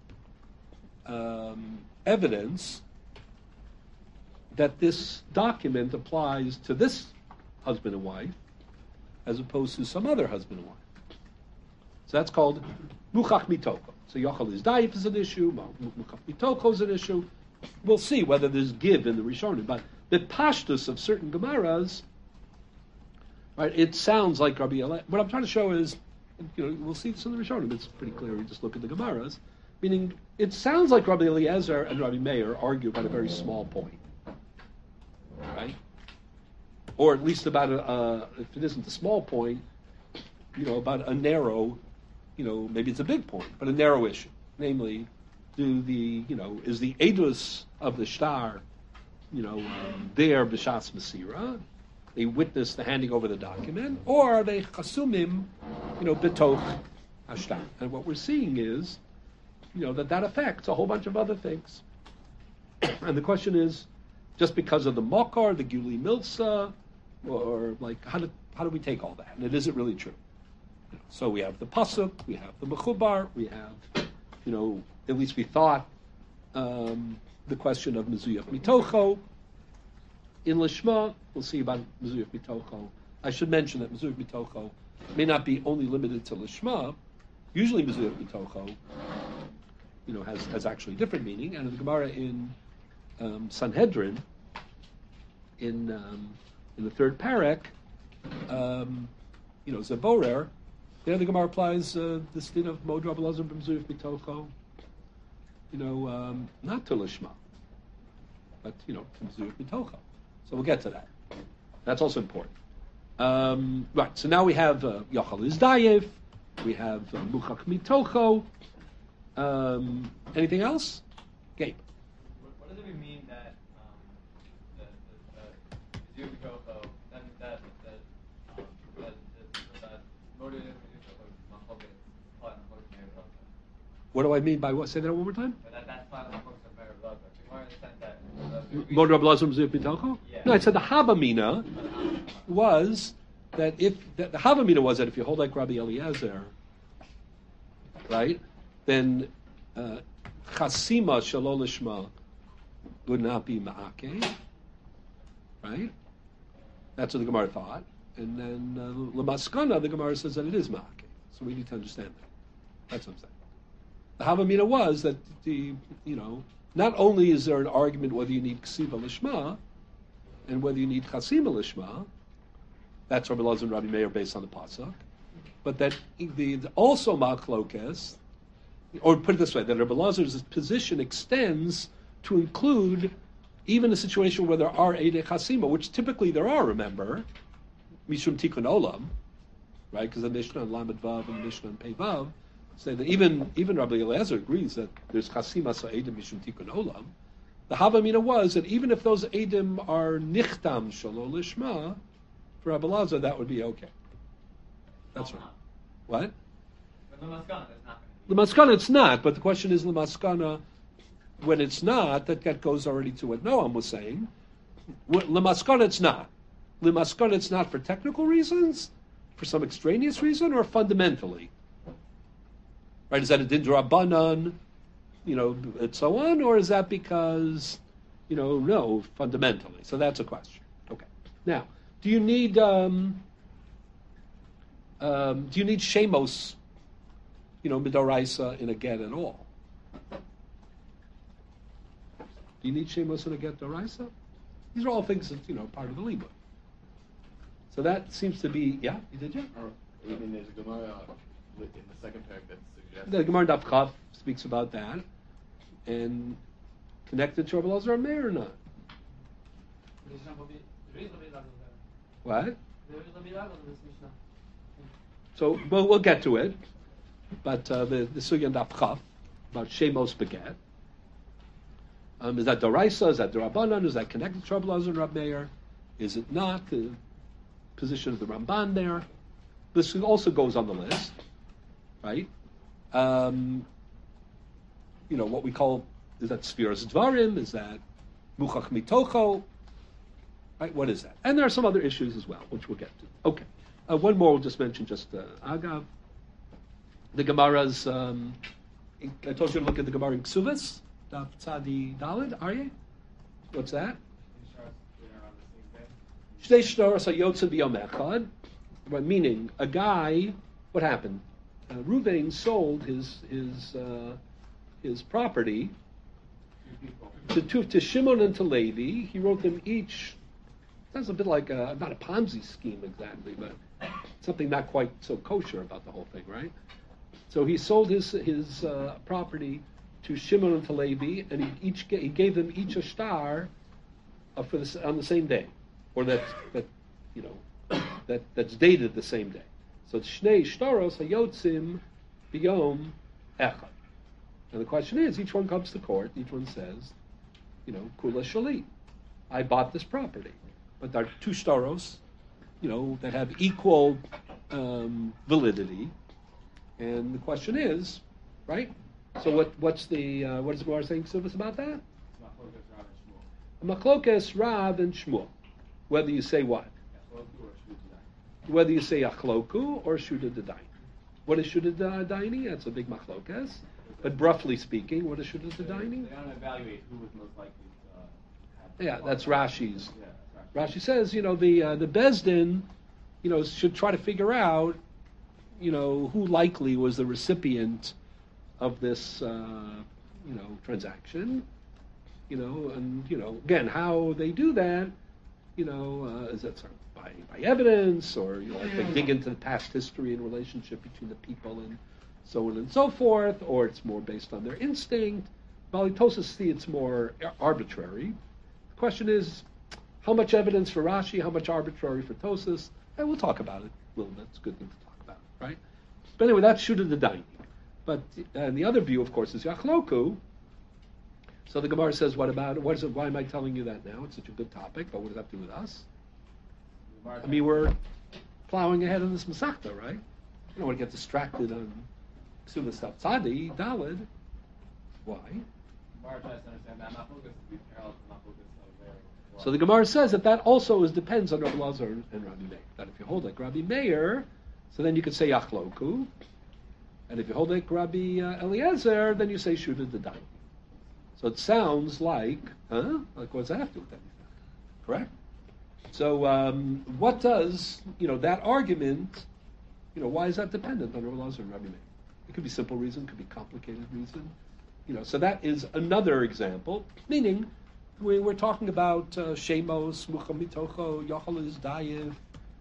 evidence that this document applies to this husband and wife as opposed to some other husband and wife. So that's called muchach mitoko. So yachal lihizdayif is an issue, muchach mitoko is an issue. We'll see whether there's give in the Rishonim, but the pashtus of certain Gemaras, right, it sounds like Rabbi Eliezer. What I'm trying to show is, we'll see this in the Rishonim. It's pretty clear. We just look at the Gemaras. Meaning, it sounds like Rabbi Eliezer and Rabbi Meir argue about a very small point, right? Or at least about if it isn't a small point, about a narrow, maybe it's a big point, but a narrow issue. Namely, is the edus of the shtar, there b'shas Masira, they witness the handing over the document, or are they chasumim, betoch hashtar? And what we're seeing is, that affects a whole bunch of other things. And the question is, just because of the mokar, the guli milsa, or like, how do we take all that? And is it really true? So we have the pasuk, we have the mechubar, we have, at least we thought, the question of mezuyach mitocho. In Lishma, we'll see about mezuyach mitocho. I should mention that mezuyach mitocho may not be only limited to Lishma. Usually mezuyach mitocho, has actually a different meaning. And in the Gemara in Sanhedrin, in the 3rd parak, Zeborer, There the Gemara applies the din of Mod Rabbi Elazar b'mzuyif mitocho. Not to Lishma, but to Mzuyif mitocho. So we'll get to that. That's also important. Right. So now we have Yochal Izdayev. We have Muchach mitocho. Anything else? Gabe. What does it mean that the Mitocho, that motive What do I mean by what? Say that one more time. That's not how folks are better love. More in the sense that Mod Rabbi Elazar b'mzuyif mitocho. No, I said the Havamina was that if the Havamina was that if you hold like Rabbi Eliezer, right, then Chasima Shalol Lishma would not be Ma'ake, right? That's what the Gemara thought. And then Lamaskana, the Gemara says that it is Ma'ake. So we need to understand that. That's what I'm saying. The Havamina was that not only is there an argument whether you need Ksiva Lishma and whether you need Chasima Lishma, that's Rabbi Elazar and Rabbi Meir based on the Pasuk, but that the also Machlokes, or put it this way, that Rabbi Elazar's position extends to include even a situation where there are Eidei Chasima, which typically there are, remember, Mishum Tikkun Olam, right? Because the Mishnah on Lamed Vav and the Mishnah on Pei Vav say that even Rabbi Eliezer agrees that there's Chasima Sa'edim Mishum Tikkun Olam. The Havamina was that even if those Edim are Nichtam Shalol Lishma, for Rabbi Eliezer that would be okay. That's right. What? But Lamaskana, that's not. Lamaskana, it's not, but the question is Lamaskana, when it's not, that goes already to what Noam was saying. Lamaskana, it's not. Lamaskana, it's not for technical reasons, for some extraneous reason, or fundamentally. Right? Is that a din d'Rabbanan, and so on, or is that because, no, fundamentally? So that's a question. Okay. Now, do you need shemos, midoraisa in a get at all? Do you need shemos in a get doraisa? These are all things that part of the limud. So that seems to be you did. I mean, there's a Gemara in the second paragraph that suggests. The Gemara Daf Chav speaks about that, and connected to Rabbi Elazar and Meir or not? What? So we'll get to it, but the Sugyan Daf Chav about Shemos Beget. Is that Doraisa? Is that Darabanan? Is that connected to Rabbi Elazar and Rabbi Meir? Is it not? The position of the Ramban there. This also goes on the list, right? What we call, is that Sfiras Dvarim? Is that Muchach Mitocho? Right? What is that? And there are some other issues as well, which we'll get to. Okay. One more we'll just mention, Agav. The Gemara's, I told you to look at the Gemara in Ksuvas, Daf Tzadi Daled, Aryeh. What's that? Shnei shtaros hayotzim b'yom echad. Meaning, a guy, what happened? Reuven sold his property to Shimon and to Levi. He wrote them each. Sounds a bit like not a Ponzi scheme exactly, but something not quite so kosher about the whole thing, right? So he sold his property to Shimon and to Levi, and he gave them each a star on the same day, or that's dated the same day. So it's Shnei Shtaros Hayotzim B'Yom Echad. And the question is, each one comes to court, each one says, Kula Shali, I bought this property. But there are two Shtaros, that have equal validity. And the question is, right? So what is the Gemara saying to us about that? Machlokes Rav and Shmuel. Whether you say what? Whether you say Achloku or Shuda D'Daini. What is Shuda D'Daini? That's a big Machlokes. But roughly speaking, what is Shuda D'Daini? They don't evaluate who was most likely to have. Yeah, that's Rashi's. Rashi says, the Bezdin, should try to figure out, who likely was the recipient of this, transaction, and again, how they do that Is that sort of by evidence, or if they dig into the past history and relationship between the people and so on and so forth, or it's more based on their instinct. Tosfos see it's more arbitrary. The question is, how much evidence for Rashi, how much arbitrary for Tosfos? And we'll talk about it a little bit. It's a good thing to talk about, right? But anyway, that's Shuda the Daini. But the other view, of course, is Yachloku. So the Gemara says, what about it? Why am I telling you that now? It's such a good topic, but what does that do with us? I mean, we're plowing ahead in this Masechta, right? You don't want to get distracted on Ksubas Tzadi, Dalid. Why? So the Gemara says that also depends on Rabbi Elazar and Rabbi Meir. That if you hold like Rabbi Meir, so then you could say Yachloku. And if you hold like Rabbi Eliezer, then you say Shuda D'Dayin. So it sounds like, like what does that have to do with anything? Correct? So what does, that argument, why is that dependent on Rabbi Elazar and Rabbi Meir? It could be simple reason, it could be complicated reason. So that is another example, meaning we're talking about Shemos, Mucha Mitocho, Yochel Dayev,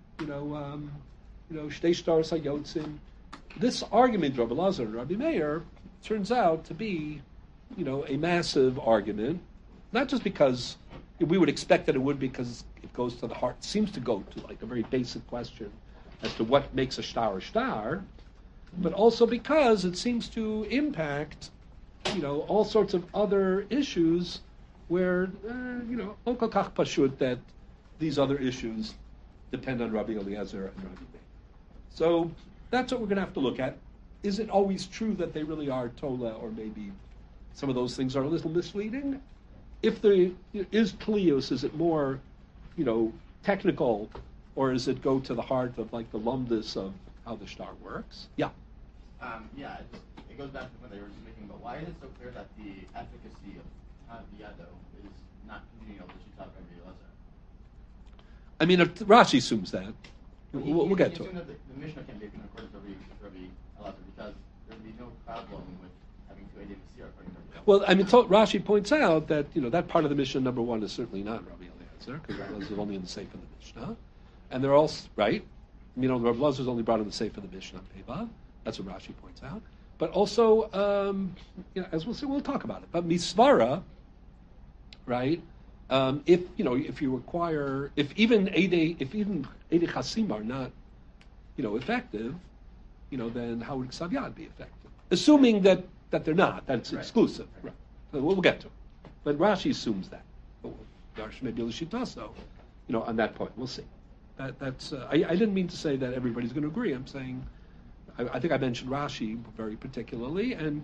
Shtei Shtaros HaYotzim. This argument, Rabbi Elazar and Rabbi Meir, turns out to be, a massive argument, not just because we would expect that it would, because it goes to the heart, seems to go to like a very basic question as to what makes a shtar, but also because it seems to impact, all sorts of other issues where, Okal Kach Pashut, that these other issues depend on Rabbi Eliezer and Rabbi Meir. So that's what we're going to have to look at. Is it always true that they really are Tola, or maybe some of those things are a little misleading? If there is Plius, is it more, technical, or does it go to the heart of like the lumdus of how the shtar works? Yeah. It goes back to when they were making, but why is it so clear that the efficacy of Haviyado is not congenial to Shitat Rabbi Elazar? I mean, Rashi assumes that. We'll get to it. That the Mishnah can be according to Rabbi Elazar, because there would be no problem with having two Eidim Masir according to Rabbi Elazar. Well, I mean, Rashi points out that that part of the Mishnah number one is certainly not Rabbi Eliezer, because Rabbi Eliezer is only in the Seif of the Mishnah, and they're all right. Rabbi Eliezer is only brought in the Seif of the Mishnah Peva. That's what Rashi points out. But also, as we'll say, we'll talk about it. But Misvara, right? If you require, if even Eidei Chasim are not, effective, then how would Ksav Yad be effective? Assuming that they're not, that's exclusive. Right. So we'll get to it. But Rashi assumes that. Darsh maybe L'shitaso, on that point. We'll see. That's. I didn't mean to say that everybody's going to agree. I'm saying, I think I mentioned Rashi very particularly, and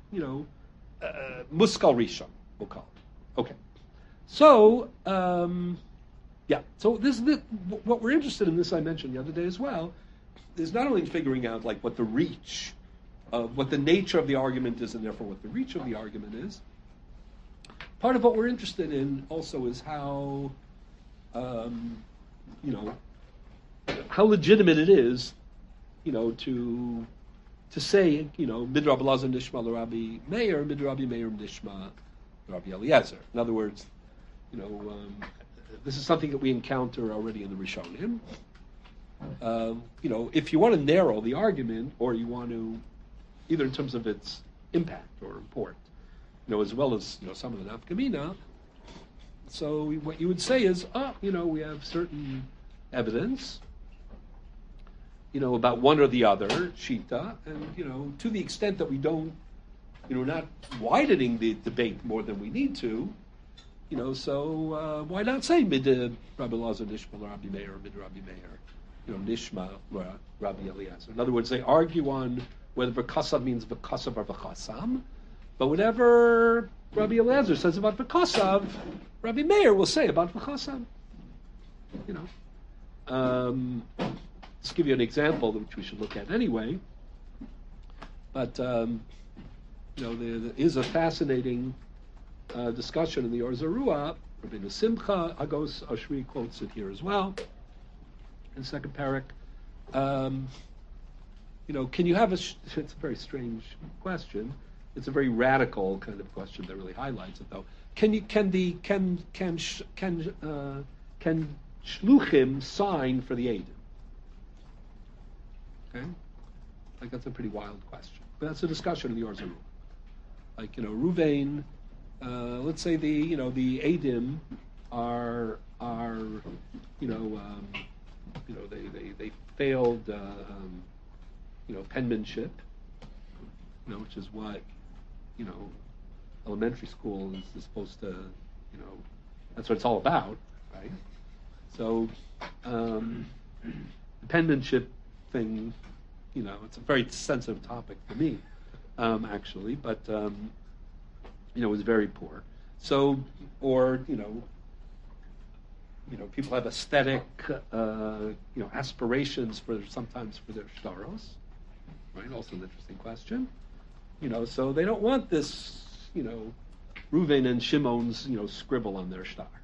Muskal Rishon, we'll call it. Okay. So, so this is what we're interested in. This I mentioned the other day as well, is not only figuring out like what the reach of what the nature of the argument is, and therefore what the reach of the argument is. Part of what we're interested in also is how, how legitimate it is, to say, Mid Rabbi Elazar Nishma Rabbi Meir, Mid Rabbi Meir Nishma Rabbi Eliezer. In other words, this is something that we encounter already in the Rishonim. If you want to narrow the argument, or you want to, either in terms of its impact or import, as well as some of the nafkamina. So what you would say is, we have certain evidence, about one or the other shita, and to the extent that we don't, we're not widening the debate more than we need to. So why not say mid Rabbi Elazar Nishma Rabbi Meir, mid Rabbi Meir, Nishma Rabbi Eliezer. In other words, they argue on whether v'kasav means v'kasav or v'chasam, but whatever Rabbi Eliezer says about v'kasav, Rabbi Meir will say about v'chasam. Let's give you an example, which we should look at anyway. But there is a fascinating discussion in the Or Zarua. Rabbeinu Simcha Agos Ashri quotes it here as well in second parak. Can you have it's a very strange question. It's a very radical kind of question that really highlights it, though. Can shluchim sign for the Eidim? Okay, like that's a pretty wild question. But that's a discussion in the Or Zarua. Like Ruvain, let's say the Eidim are they failed penmanship, which is what elementary school is supposed to, that's what it's all about, right? So the penmanship thing, it's a very sensitive topic for me, actually, but it was very poor. So, or people have aesthetic, aspirations sometimes for their shtaros, right? Also an interesting question. So they don't want this, Reuven and Shimon's, scribble on their shtar.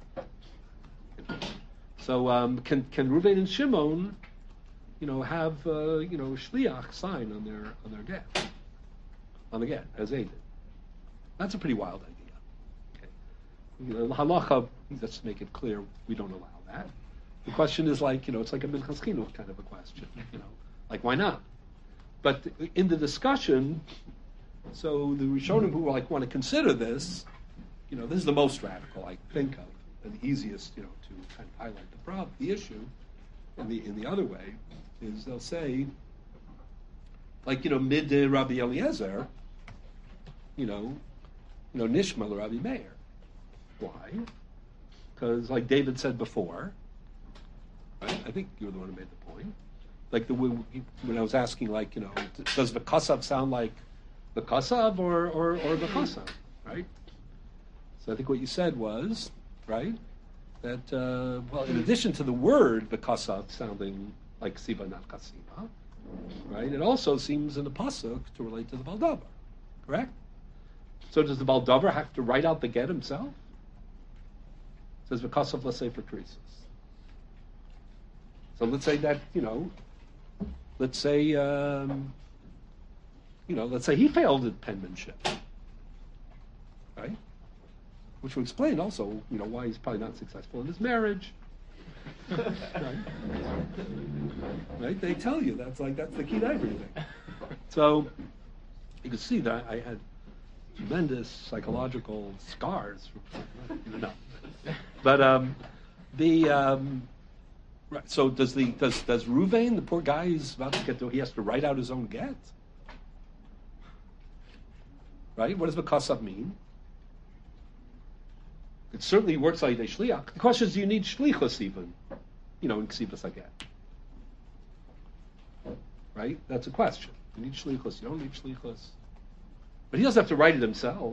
So can Reuven and Shimon, have shliach sign on their get, on the get as they did? That's a pretty wild idea. Okay. Halacha, let's make it clear, we don't allow that. The question is like, it's like a Minchas Chinuch kind of a question, like why not? But in the discussion, so the Rishonim who want to consider this, this is the most radical I think of, and the easiest, to kind of highlight the problem, the issue, in the other way, is they'll say, like, mid Rabbi Eliezer, Nishma Rabbi Meir. Why? Because, like David said before, right? I think you were the one who made the point. Like when I was asking, like, does the Kasav sound like the Kasav or the Kasav, right? So I think what you said was, right, that in addition to the word the Kasav sounding like Siva, not Kasima, right, it also seems in the pasuk to relate to the Baldavar, correct? So does the Baldavar have to write out the get himself? It says V'kasav l'sefer krisos. So let's say that, let's say he failed at penmanship, right? Which will explain also, why he's probably not successful in his marriage. Right? They tell you that's the key to everything. So you can see that I had tremendous psychological scars. No, but right. So does Ruvain, the poor guy, he's about to get to, he has to write out his own get? Right? What does V'kasav mean? It certainly works like a shliach. The question is, do you need shlichus even? In ksivas haget. Right? That's a question. You need shlichus. You don't need shlichus. But he doesn't have to write it himself.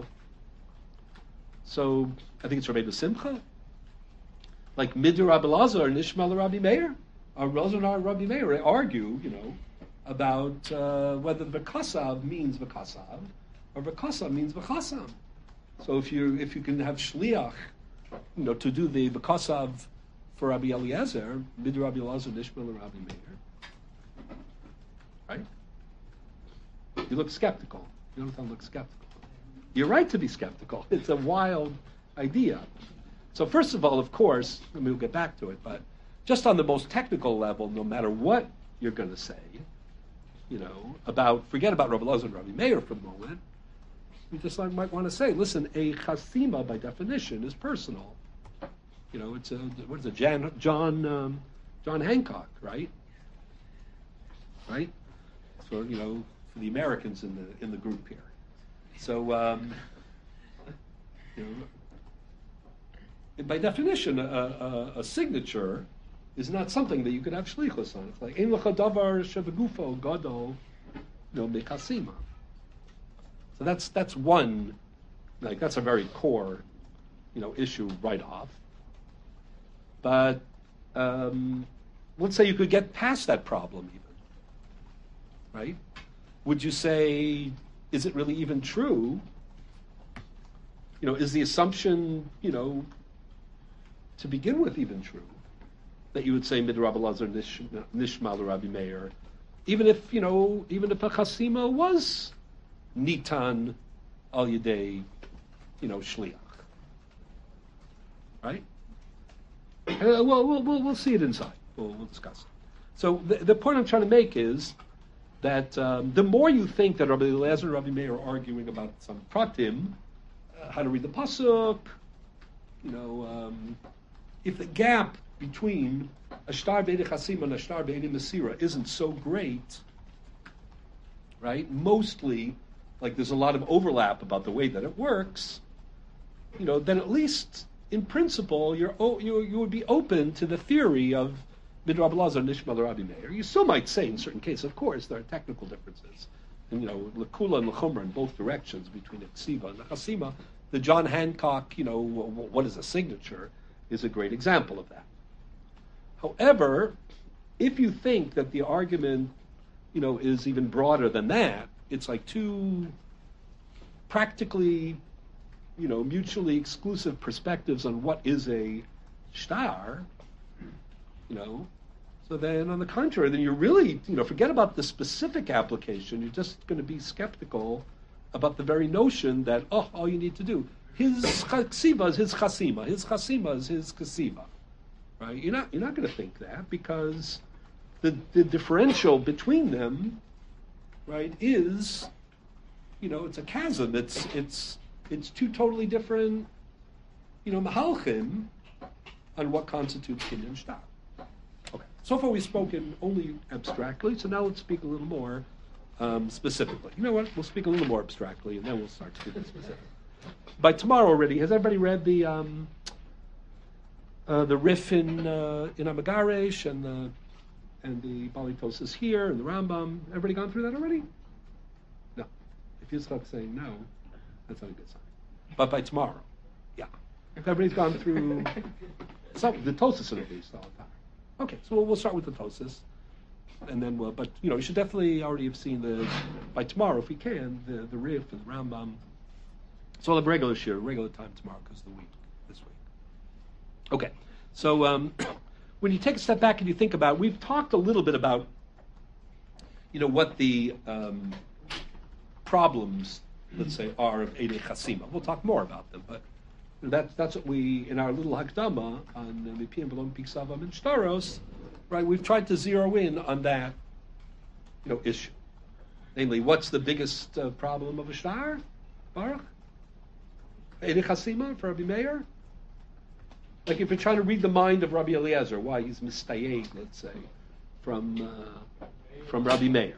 So I think it's Rabbi Simcha. Like Midir Rabbi Lazar and Ishmael Rabbi Meir. Rabbi Lazar and Rabbi Meir argue, about whether V'kasav means V'kasav or V'kasav means V'chasam. So if you can have shliach, to do the V'kasav for Rabbi Eliezer, Midir Rabbi Lazar and Ishmael Rabbi Meir, right? You look skeptical. You don't look skeptical. You're right to be skeptical. It's a wild idea. So first of all, of course, we'll get back to it, but just on the most technical level, no matter what you're going to say, forget about Rabbi Lazar and Rabbi Meir for the moment, you just might want to say, listen, a chasima by definition is personal. It's John Hancock, right? Right? So, for the Americans in the group here. So, by definition, a signature is not something that you could have shlichus on. It's like ein lecha davar shebegufo gadol, mekasima. So that's one, that's a very core, issue right off. But let's say you could get past that problem even, right? Would you say, is it really even true? Is the assumption, to begin with even true? That you would say Mid Rabbi Lazar Nishma Rabbi Meir, even if a chasima was nitan al yedei, shliach, right? We'll see it inside. We'll discuss it. So the point I'm trying to make is that the more you think that Rabbi Eliezer and Rabbi Meir are arguing about some pratim, how to read the pasuk, if the gap between Ashtar Be'edi Chasima and Ashtar Be'edi Mesira isn't so great, right? Mostly, like there's a lot of overlap about the way that it works, then at least in principle you would be open to the theory of Mid Rabbi Elazar Nishma Rabbi Meir. You still might say in certain cases, of course, there are technical differences. And L'Kula and L'Chumra in both directions between the Ksiva and the Chasima. The John Hancock, what is a signature, is a great example of that. However, if you think that the argument, is even broader than that, it's like two practically, mutually exclusive perspectives on what is a shtar, so then on the contrary, then you're really, forget about the specific application, you're just going to be skeptical about the very notion that, all you need to do, his ksiva is his chasima, his chasima is his kasiva, right? You're not going to think that because the differential between them, right, is, it's a chasm. It's two totally different, mahalchim on what constitutes kinyan shtar. Okay. So far we've spoken only abstractly. So now let's speak a little more specifically. You know what? We'll speak a little more abstractly, and then we'll start speaking specifically. By tomorrow already, has everybody read the Rif in Amagaresh and the Balitosis here and the Rambam? Everybody gone through that already? No. If you start saying no, that's not a good sign. But by tomorrow, yeah. If everybody's gone through the Tosis at least all the time. Okay, so we'll start with the Tosis. And then but you should definitely already have seen by tomorrow, if we can, the Rif and the Rambam. So we'll have regular time tomorrow because of this week. Okay, so when you take a step back and you think about, we've talked a little bit about, what the problems, let's say, are of Eidei Chasima. We'll talk more about them, but that's what we, in our little Hakdama on Mipiyim V'lo Piksavam and Shtaros, right, we've tried to zero in on that, issue. Namely, what's the biggest problem of a shtar, Baruch? Eidei Chasima for Rabbi Meir? Like if you're trying to read the mind of Rabbi Eliezer, why he's mistayeg, let's say, from Rabbi Meir.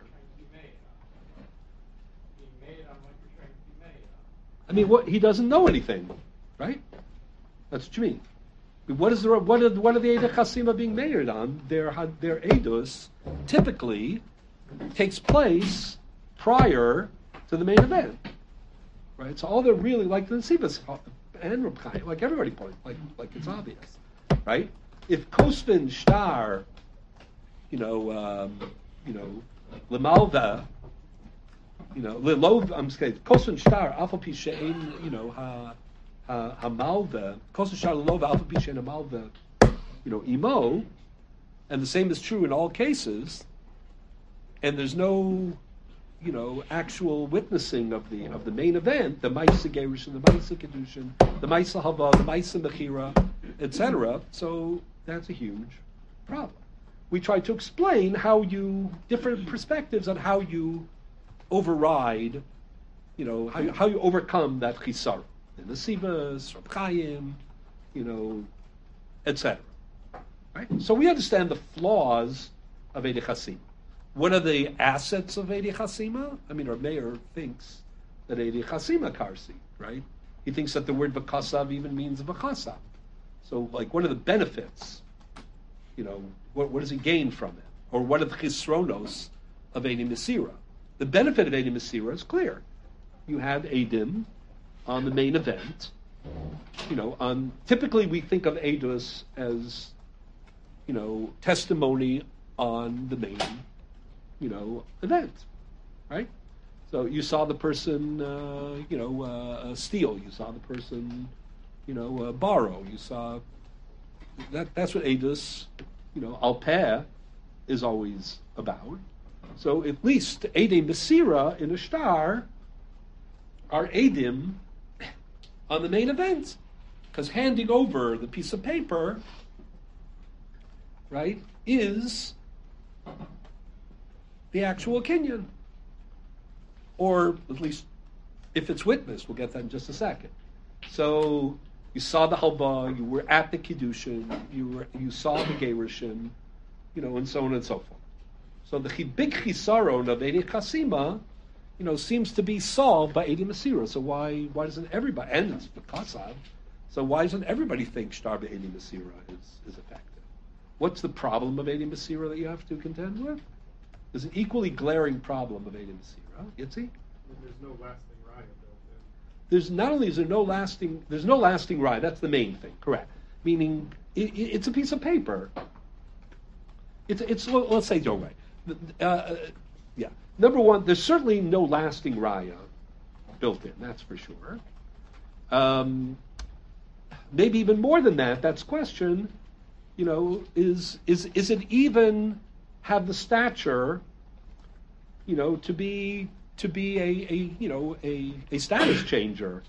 I mean, he doesn't know anything, right? That's what you mean. What are the Eidei Chasima being made on? Their Eidus typically takes place prior to the main event, right? So all they're really like the Nesivos and Reb Chaim, like everybody points, like it's obvious, right? If Kosvin Shtar, Lemalva, Lilov, I'm saying Kosvin Shtar, Alpha Pi Shein, Hamalva, Kosvin Shtar Lilov, Alpha Pi Shein Hamalva, Imo, and the same is true in all cases, and there's no actual witnessing of the main event, the Maisa Gerushin, the Maisa Kedushin, the Maisa Hava, the Maisa Mechira, etc. So that's a huge problem. We try to explain different perspectives on how you override, how you overcome that chisar. The Nesivos, Reb Chaim, etc. Right? So we understand the flaws of Eidei Chasima. What are the assets of Eidei Chasima? I mean, our mayor thinks that Eidei Chasima karsi, right? He thinks that the word v'kasav even means v'kasav. So, what are the benefits? What does he gain from it? Or what are the chisronos of Eidei Mesira? The benefit of Eidei Mesira is clear. You have Eidim on the main event. Typically we think of Eidus as, testimony on the main event, right? So you saw the person, steal. You saw the person, borrow. You saw that's what Eidus, Alpeh is always about. So at least Eidei Mesira in a shtar are Eidim on the main event, because handing over the piece of paper, right, is the actual kinyan. Or at least if it's witnessed, we'll get that in just a second. So you saw the halba, you were at the kiddushin, you saw the gerushin, and so on and so forth. So the big chisaron of Eidei Chasima, seems to be solved by Eidei Masira. So why doesn't everybody, and it's the Kasav, so why doesn't everybody think Shtar Eidei Masira is effective? What's the problem of Eidei Masira that you have to contend with? There's an equally glaring problem of Eidei Masira. Yitzi? There's no lasting raya built in. There's not only is there no lasting raya. That's the main thing. Correct. Meaning it's a piece of paper. It's let's say don't way. Yeah. Number one, there's certainly no lasting raya built in. That's for sure. Maybe even more than that. That's question. Is it even have the stature? To be a status changer.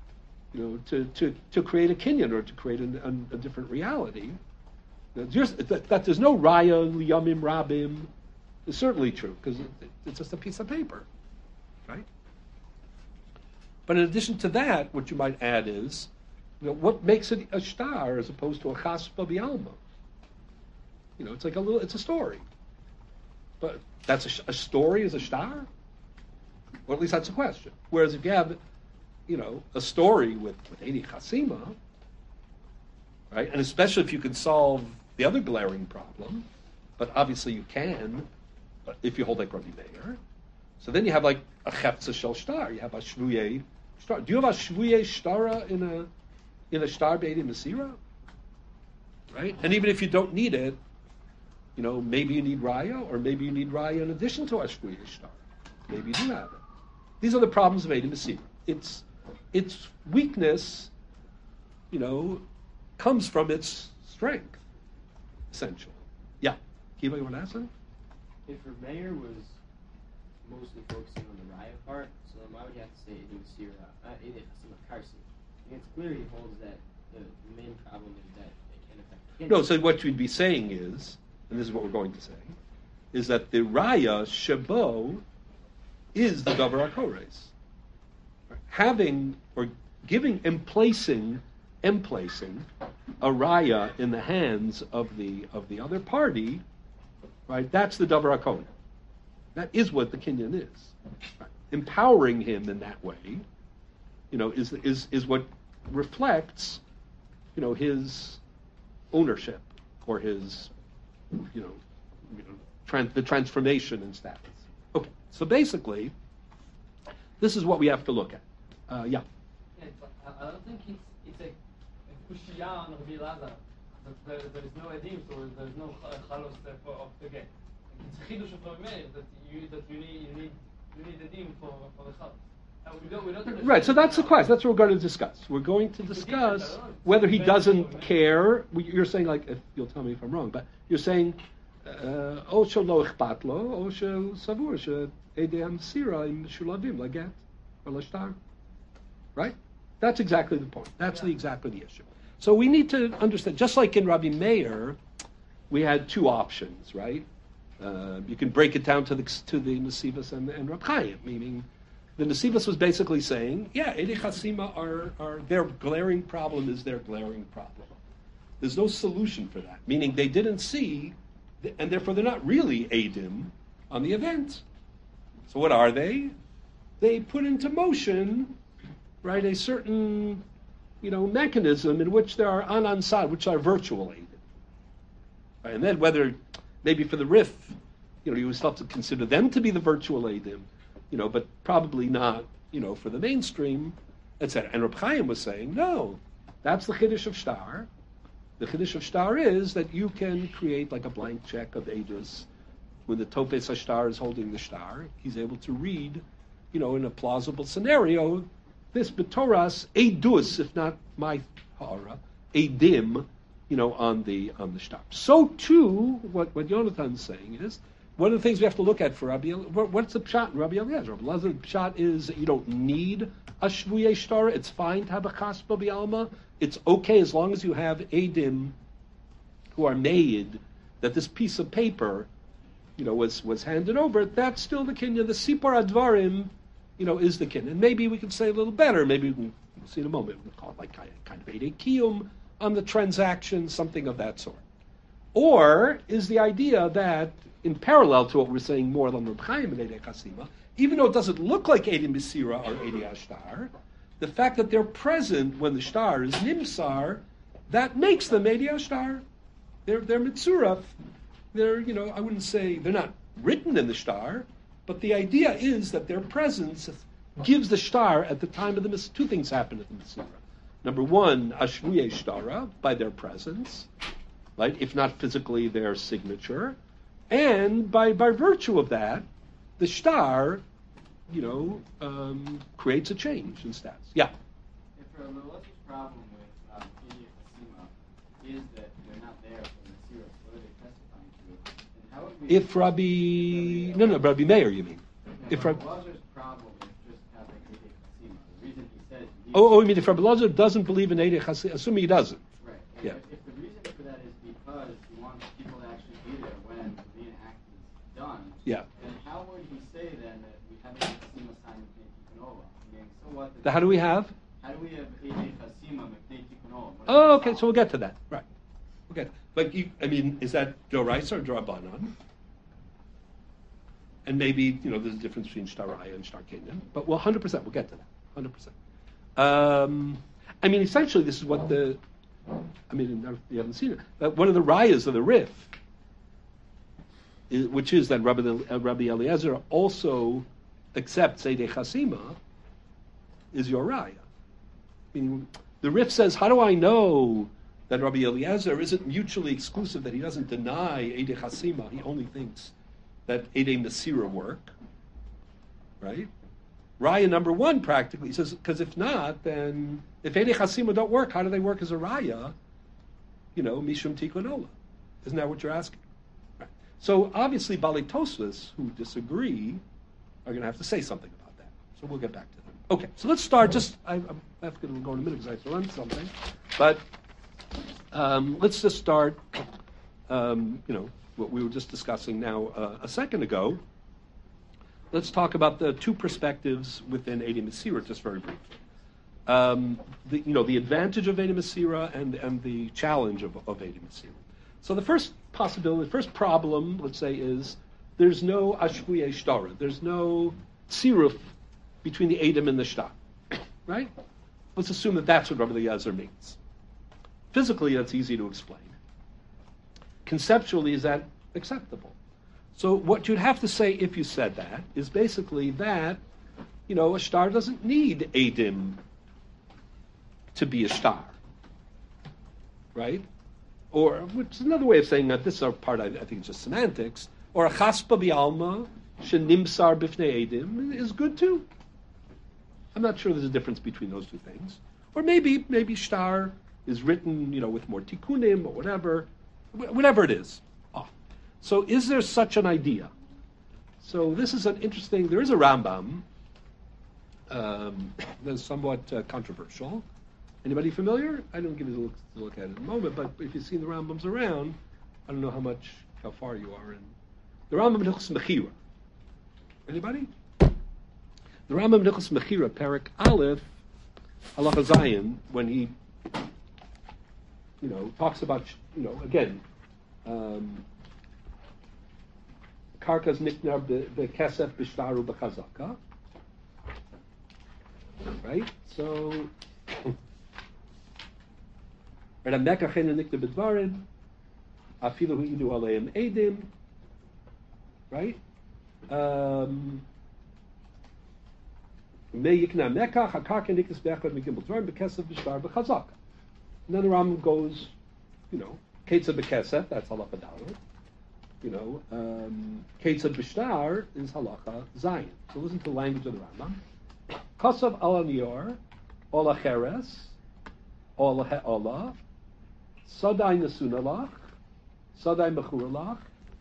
To create a kinyan or to create a different reality. That there's no raya liyamim rabim is certainly true because it's just a piece of paper, right? But in addition to that, what you might add is, what makes it a shtar as opposed to a chaspa b'alma? It's like it's a story. But that's a story is a shtar? Well, at least that's a question. Whereas if you have, a story with Eidei Chasima, right, and especially if you can solve the other glaring problem, but obviously you can, if you hold like Rabbi Meir. So then you have like a cheptza shel shtar. You have a shvuye shtar. Do you have a shvuye shtara in a shtar be'edim Masira? Right? And even if you don't need it, maybe you need raya, or maybe you need raya in addition to a shvuye shtar. Maybe you do have it. These are the problems of Eidei Masira. Its weakness, comes from its strength, essentially. Yeah. Kiva, you want to ask something? If Meir was mostly focusing on the raya part, so then why would you have to say Eidei Masira, Eidei Chasima Karsi? It's clear he holds that the main problem is that it can affect the kinyan. No, so what you'd be saying is, and this is what we're going to say, is that the raya shabo is the davar hakores. Having or giving, emplacing a raya in the hands of the other party, right? That's the davar hakone. That is what the kinyan is. Right? Empowering him in that way, is what reflects, his ownership or his, the transformation in status. Okay, so basically, this is what we have to look at. Yeah. I don't think it's a kushia on Rabbi Elazar. There is no edim, so there's no chalos of the get. It's a chidush of Rabbi Meir that you need edim for the chalos. Right, so that's the question. That's what we're going to discuss. We're going to discuss whether he doesn't care. You're saying, like, if you'll tell me if I'm wrong, but you're saying, o shelo ichpat lo, o shel savur she'edei hamsira im shulavim laget or lashtar. Right? That's exactly the point. That's exactly the issue. So we need to understand, just like in Rabbi Meir, we had two options, right? You can break it down to the Nesivos and Reb Chaim, meaning the Nesivos was basically saying, Eidei Chasima are their glaring problem is their glaring problem. There's no solution for that, meaning they didn't see, and therefore they're not really Eidim on the event. So what are they? They put into motion, right, a certain, mechanism in which there are anansad, which are virtual Eidim. Right? And then whether, maybe for the Rif, you would still have to consider them to be the virtual Eidim, but probably not, for the mainstream, etc. And Reb Chaim was saying, no, that's the Chiddush of Shtar. The Chiddush of Shtar is that you can create like a blank check of Eidos. When the Topes HaShtar is holding the Shtar, he's able to read, in a plausible scenario, this B'Toras Eidus, if not my Ha'ara, Eidim, on the Shtar. So too, what Yonathan's saying is, one of the things we have to look at for Rabbi Eliezer, what's the pshat in Rabbi Eliezer? Rabbi Eliezer, the pshat is that you don't need a shvuye shtar. It's fine to have a chaspa b'alma. It's okay as long as you have edim who are made that this piece of paper, was handed over, that's still the kinyan. The sipor advarim, is the kinyan. And maybe we could say a little better. Maybe we'll see in a moment. We'll call it like kind of eidei kiyum on the transaction, something of that sort. Or is the idea that, in parallel to what we're saying more on Reb Chaim and eidei chasima, even though it doesn't look like eidei mesira or eidei ashtar, the fact that they're present when the shtar is nimsar, that makes them eidei ashtar. They're mitzuraf. They're, I wouldn't say they're not written in the shtar, but the idea is that their presence gives the shtar at the time of the Mesira. Two things happen at the Mesira. Number one, ashvuye shtara, by their presence, right? If not physically, their signature. And by virtue of that, the shtar, creates a change in status. Yeah? If the Lelot's problem with eidei chasima is that they're not there for the Mesira, what are they testifying to? And how would we... If Rabbi Meir, you mean? If Rabbi Lazar's problem is just having eidei chasima. The reason he says... you mean if Rabbi Lazar doesn't believe in eidei chasima, assuming he doesn't. Right. And Yeah. If the reason for that is because he wants people to actually be there when the reenact is done, Yeah. then how would he say then that we have eidei chasima sign of Mepnei Tikkunola? I mean, so what? How do we have? How do we have eidei chasima Mepnei Tikkunola? Oh, okay, so we'll get to that. Right. Okay. But is that Doraisa or Drabanan? And maybe, there's a difference between Shtaraya and Shtar Kenyan. But 100%, we'll get to that. 100%. Essentially, this is what you haven't seen it. But one of the rayas of the Rif, which is that Rabbi Eliezer also accepts eidei chasima, is your raya. The Rif says, how do I know that Rabbi Eliezer isn't mutually exclusive, that he doesn't deny eidei chasima, he only thinks that eidei mesira work, right? Raya number one, practically, he says, because if not, then if eidei chasima don't work, how do they work as a raya? Mishum tikkunola. Isn't that what you're asking? Right. So obviously, Balei Tosfos, who disagree, are going to have to say something about that. So we'll get back to them. Okay, so let's start. I'm going to go in a minute because I have to run something. But let's just start. What we were just discussing now a second ago. Let's talk about the two perspectives within eidei mesira, just very briefly. The advantage of eidei mesira and the challenge of eidei mesira. So the first possibility, the first problem, let's say, is there's no ashvuye shtara. There's no tziruf between the eidim and the shtar, right? Let's assume that that's what Rabbi Eliezer means. Physically, that's easy to explain. Conceptually, is that acceptable? So what you'd have to say if you said that is basically that, a shtar doesn't need eidim to be a shtar, right? Or, which is another way of saying that, this is our part, I think it's just semantics, or a chaspa bi'alma shenimsar bifnei eidim is good too. I'm not sure there's a difference between those two things. Or maybe shtar is written, with more tikkunim or whatever it is. Oh. So is there such an idea? So this is there is a Rambam that's somewhat controversial. Anybody familiar? I don't give you a look at it in a moment, but if you've seen the Rambams around, I don't know how far you are in. The Rambam in Hilchos Mechira. Anybody? The Rambam in Hilchos Mechira, Perek Aleph, Halacha Zayin, when he, talks about, again, Karkas Niknar Bekesef Bishtaru Bechazaka, right? So, Rameka Chena Niknar Bedvarim, Afilu Hu Idu Aleim Eidim, right? Me Yikna Mekach Hakarka Niknas Bechad Megimel Dvarim Bekesef Bishtar Bechazaka. And then the Rambam goes, Ketza Bekesef, that's Halacha Daled. Ketza Bishtar is Halacha Zayin. So listen to the language of the Rambam. Kosav Ala Nior, Ola Cheres, Ola He'ola, Sadai Nesunalach, Sadai Mechuralach,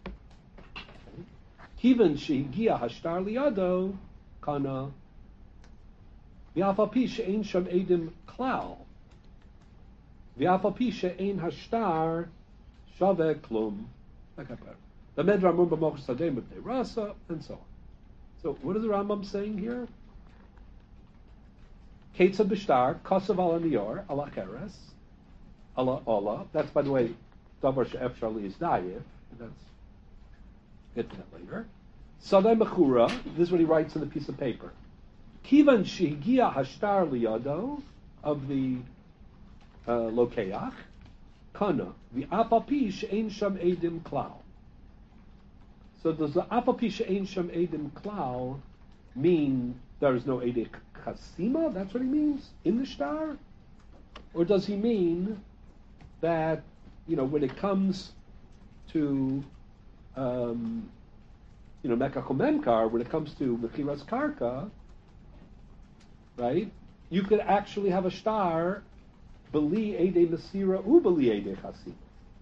Kivan Shehigia Hashtar Liado, Kana, V'afal pi she'ein sham edim klal, V'afal pi she'ein hashtar shaveh klum. The Medra Mumba Moch Sadem of Rasa, and so on. So what is the Rambam saying here? Ketza Bishtar, Kosav ala Niyor, ala Cheres, ala Ola. That's, by the way, Davar She'ef Charli is Dayif. That's, get to that later. Sadai Mechura, this is what he writes in the piece of paper. Kivan Shehigia Hashtar Liyado, of the Lokeach, Kana, the Apapi She'en Sham Edim Klal. So does the Apapi She'en Sham Edim Klal mean there is no Edei Chasima? That's what he means in the Shtar? Or does he mean that, when it comes to, Mekach Memkar, when it comes to Mechiras Karka, right, you could actually have a Shtar Beli Edei Mesira U Beli Edei Chasima.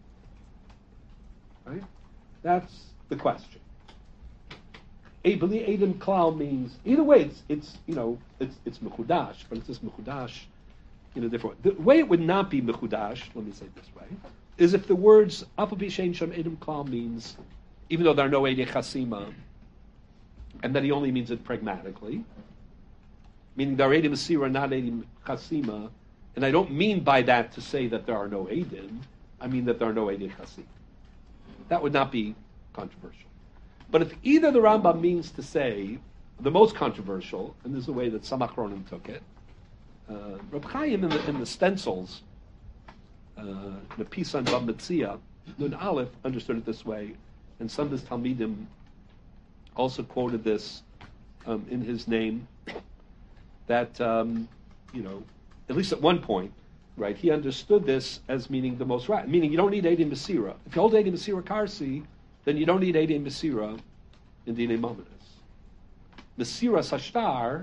Right? That's the question. A Beli Edim Klal means, either way, it's Mechudash, but it's just Mechudash in a different way. The way it would not be Mechudash, let me say it this way, is if the words Apapi Shein Shem Edim Klal means, even though there are no Edei Chasima, and that he only means it pragmatically, meaning there are Edim Mesira, not Edim Chasima, and I don't mean by that to say that there are no Edim, I mean that there are no Edei Chasima. That would not be controversial. But if either the Rambam means to say, the most controversial, and this is the way that some Achronim took it, Reb Chaim in the stencils, the piece on Bab Metzia, Nun Aleph understood it this way, and some of his Talmidim also quoted this in his name, that, at least at one point, right, he understood this as meaning the most right, meaning you don't need Edim Mesira. If you hold Edim Mesira Karsi, then you don't need Edim Mesira in Dinei Mamonis. Mesira Sashtar,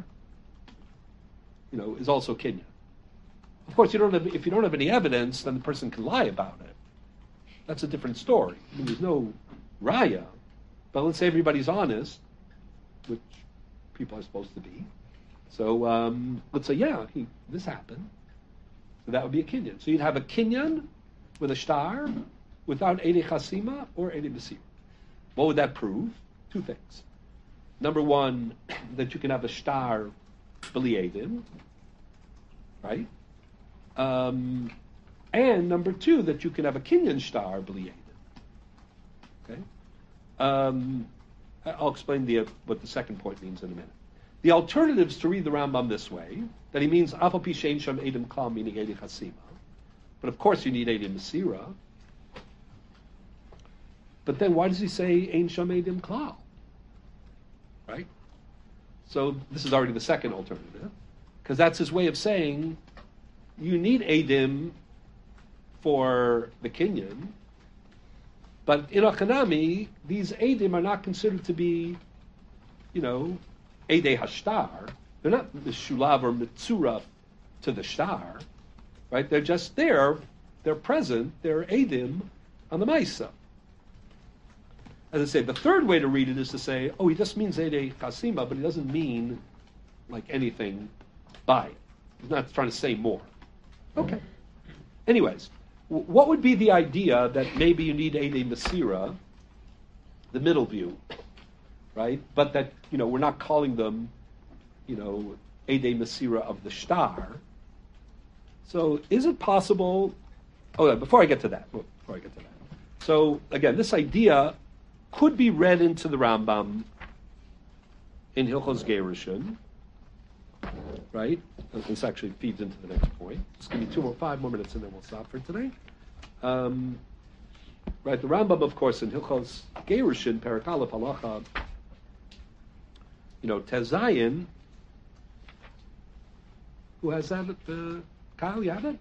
is also Kinyan. Of course, if you don't have any evidence, then the person can lie about it. That's a different story. I mean, there's no raya, but let's say everybody's honest, which people are supposed to be. So let's say, this happened. So that would be a Kinyan. So you'd have a Kinyan with a Shtar without Edei Chasima or Edei Mesira. What would that prove? Two things. Number one, that you can have a Shtar B'li Edim, right? And number two, that you can have a Kinyan Shtar B'li Edim. Okay? I'll explain what the second point means in a minute. The alternatives to read the Rambam this way, that he means Afal Pi Shein Sham Edim Klal, meaning Edei Chasima. But of course you need Edei Mesira. But then why does he say Ein Sham Edim Klal? Right? So this is already the second alternative, because that's his way of saying you need Edim for the Kinyan, but in Achanami, these Edim are not considered to be, Edei Hashtar. They're not the Shulav or Mitzura to the Shtar, right? They're just there, they're present, they're Edim on the Maisa. As I say, the third way to read it is to say, he just means Edei Chasima, but he doesn't mean like anything by it. He's not trying to say more. Okay. Anyways, what would be the idea that maybe you need Edei Mesira, the middle view, right? But that, we're not calling them, Edei Mesira of the Shtar. So is it possible, before I get to that. So again, this idea could be read into the Rambam in Hilchos Gerushin, right? This actually feeds into the next point. Just give me 5 more minutes and then we'll stop for today. Right, the Rambam, of course, in Hilchos Gerushin, Perek Aleph Halacha, Tezayin, who has that? Kyle, you have it?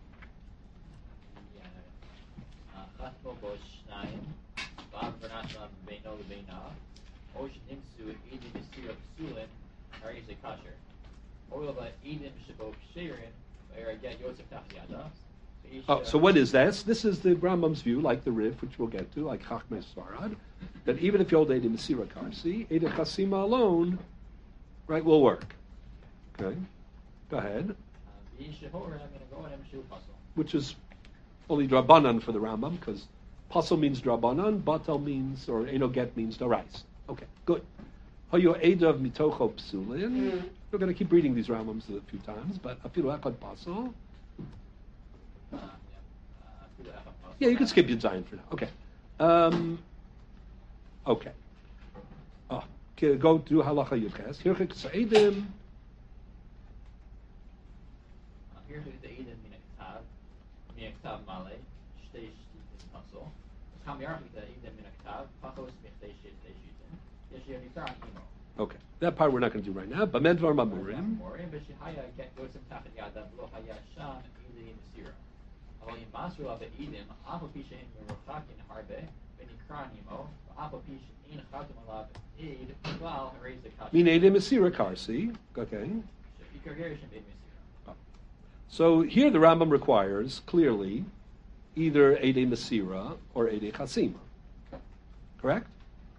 So what is this? This is the Rambam's view, like the Rif, which we'll get to, like Chachmei Svarad, that even if you hold Edei Mesira Karsi, Edei Chasima alone, right, will work. Okay, go ahead. Which is only Drabanan for the Rambam, because Pasul means drabanan, batal means, or eno get means darais. Okay, good. Hayo edav mitocho psulin. We're going to keep reading these Rambams a few times, but afilu echad pasul. Yeah, you can skip Yud Zayin for now. Okay. Okay. Oh, go to halacha Yud Ches. Hirchik Sa'idim. Hirchik Sa'idim min aktav male shtei shtitis pasul. Kam yarchik Sa'idim min aktav pachos michtei shtei shtitim. Yeshir nikar himo. Okay, that part we're not going to do right now. But Medvar Mamurim. Mamurim b'shihaya get gosim tachet yadav lo haya sham ili mesira. אבל אם מסרו על העידים, אף על פי שהם מרוחקים הרבה, ונקרא עמו, ואף על פי שאין חתם עליו עד, בכלל הרי זה קשה. Min Eidim Mesira Karsi. Okay. שעיקר גרשם עד מסira. So here the Rambam requires, clearly, either Eidei Mesira or Eidei Chasima. Correct?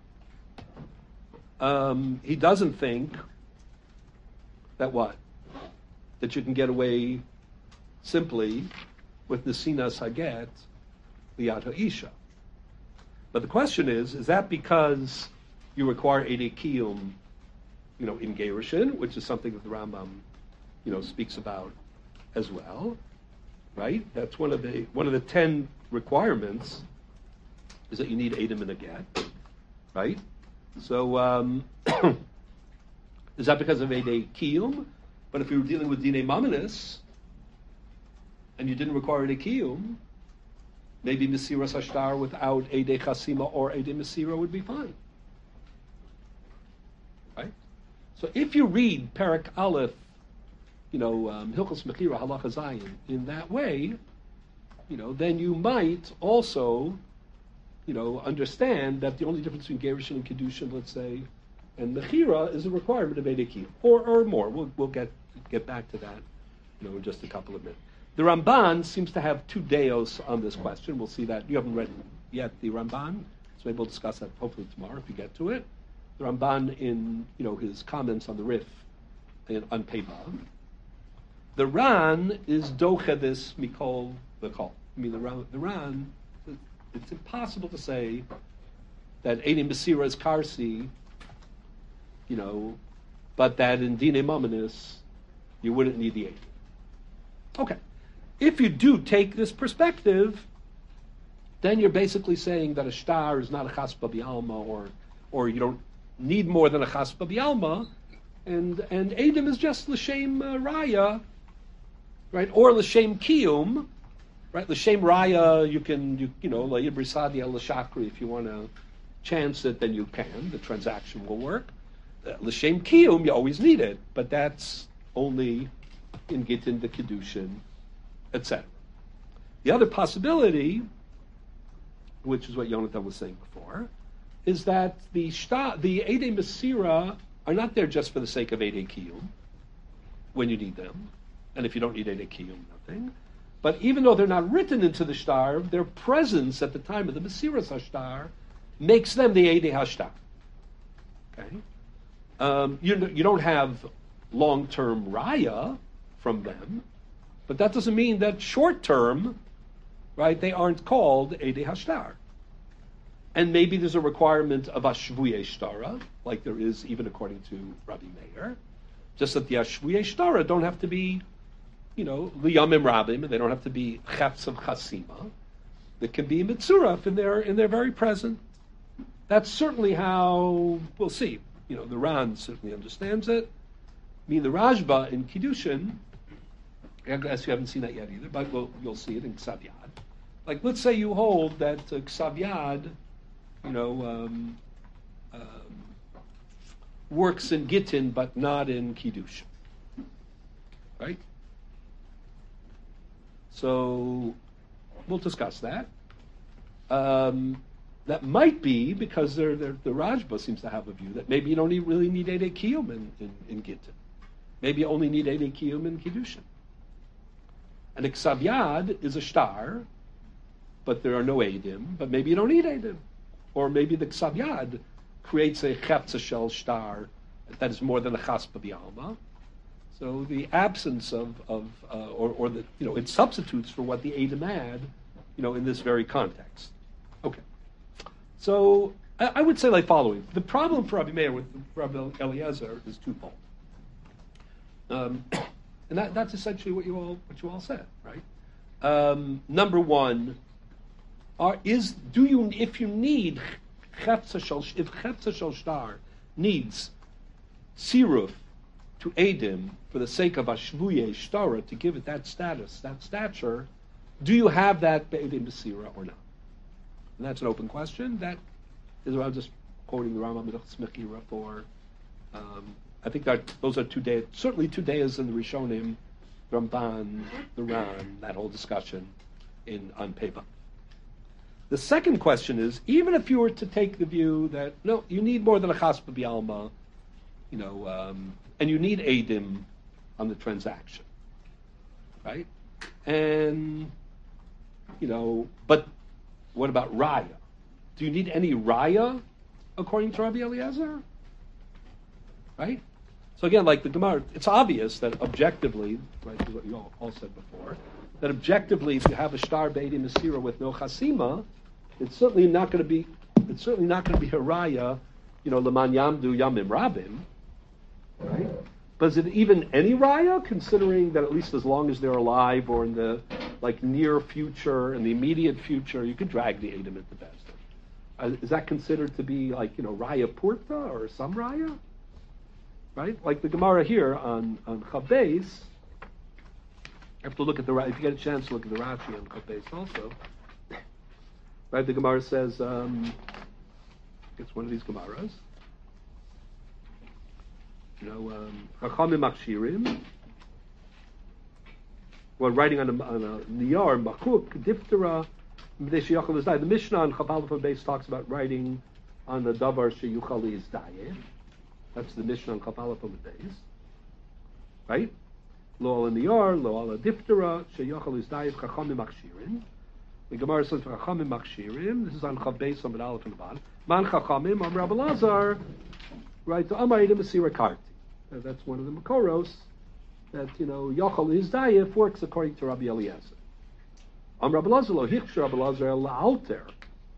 He doesn't think that what? That you can get away simply with Nesinas Haget, Liat Ha'isha. But the question is that because you require Eidei Kiyum, in Gerushin, which is something that the Rambam, speaks about as well, right? That's one of the 10 requirements is that you need Eidim in a get, right? So, is that because of Eidei Kiyum? But if you were dealing with Dinei Mamanis, and you didn't require Eidei Kiyum, maybe Mesiras Hashtar without Eidei Chasima or Eidei Mesira would be fine. Right? So if you read Perek Aleph, Hilchos Mechira Halacha Zayin in that way, then you might also, understand that the only difference between Gerushin and Kedushin, let's say, and Mechira is a requirement of Eidei Kiyum, or more. We'll get back to that, in just a couple of minutes. The Ramban seems to have two deos on this question. We'll see that. You haven't read yet the Ramban, so maybe we'll discuss that hopefully tomorrow if you get to it. The Ramban in his comments on the Rif on Peivav. The Ran is dochedis mikol v'kol. I mean, the Ran, it's impossible to say that Eidei Mesira is Karsi, but that in Dinei Mamanis you wouldn't need the Eidei. Okay. If you do take this perspective, then you're basically saying that a shtar is not a chaspa b'alma, or you don't need more than a chaspa b'alma, and Eidim is just l'shem raya, right? Or l'shem kiyum, right? L'shem raya, you la'ibri sadia l'shakri, if you want to chance it, then you can. The transaction will work. L'shem kiyum, you always need it, but that's only in Gittin the Kedushin, etc. The other possibility, which is what Yonatan was saying before, is that the Eidei Mesira are not there just for the sake of Eidei Kiyum, when you need them, and if you don't need Eidei Kiyum, nothing. But even though they're not written into the shtar, their presence at the time of the Mesiras Hashtar makes them the Eidei Hashtar. Okay, you don't have long-term raya from them, but that doesn't mean that short-term, right, they aren't called Eidei Hashtar. And maybe there's a requirement of Ashvuye Shtara, like there is even according to Rabbi Meir, just that the Ashvuye Shtara don't have to be, Liyamim Rabim, and they don't have to be Chetz of Chasima. They can be Mitzuraf in their very present. That's certainly how, we'll see. The Ran certainly understands it. I mean, the Rajba in Kiddushin, I guess you haven't seen that yet either, but you'll see it in Ksav Yad. Like, let's say you hold that Ksav Yad, works in Gittin, but not in Kiddushin. Right? So, we'll discuss that. That might be because the Rajba seems to have a view that maybe you don't really need Eidei Kiyum in Gittin. Maybe you only need Eidei Kiyum in Kiddushin. And a Ksav Yad is a shtar, but there are no Eidim, but maybe you don't need Eidim. Or maybe the Ksav Yad creates a Chetza Shel shtar that is more than a Chaspa B'alma. So the absence it substitutes for what the Eidim add, in this very context. So I would say like following. The problem for Rabbi Meir with Rabbi Eliezer is twofold. And that's essentially what you all said, right? Number one, if you need if Chefza Shel Shtar needs Siruf to Eidim for the sake of Ashvuye Shtara to give it that status, that stature, do you have that Be'edim B'Sira or not? And that's an open question. That is what I'm just quoting the Rambam Mechira for. I think that those are certainly two days in the Rishonim, Ramban, the Ran, that whole discussion on paper. The second question is, even if you were to take the view that, no, you need more than a Chaspa B'Alma, and you need Eidim on the transaction, right? And, but what about Raya? Do you need any Raya, according to Rabbi Eliezer? Right? So again, like the Gemara, it's obvious that objectively, right, is what you all said before, that objectively, if you have a Shtar Be'edim Mesira with no Chasima, it's certainly not going to be a Raya, Leman Yamdu Yamim Rabim, right? But is it even any Raya, considering that at least as long as they're alive or in the near future and the immediate future, you could drag the Eidim at the best. Is that considered to be Raya Purta or some Raya? Right? Like the Gemara here on Chabes, you have to look at if you get a chance to look at the Rashi on Chabes also. Right? The Gemara says, it's one of these Gemaras. Chachamim Makshirim. Well, writing on a Niyar, Makuk, Diftera, the Mishnah on Chabal base talks about writing on the Davar Sheyuchali is Dayeh. That's the Mishnah on Kapala Days, right? Lo ala niyar, lo ala diftera, sheyachal is dayiv chachamim makshirin. The Gemara says chachamim makshirin. This is on Chav Beis on Aleph and Bad. Man chachamim am Rabbi Lazar, right? To Amayim Mesira Karti. That's one of the Makoros that yachal is dayiv works according to Rabbi Eliezer. Am Rabbi Lazar lo hichsh Rabbi Lazar la alter.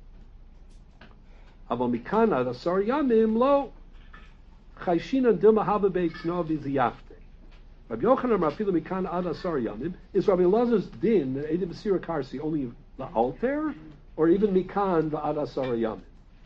Aval mikana dasar yamim lo. Chayshina Dilma Haba Beitz Novi Ziyafte. Rabbi Yochanan Rafilu Mikan Ad Asar Yamim. Is Rabbi Elazar's din that Eidim B'Sira Karsi only the alter, or even Mikan the Ad Asar Yamim?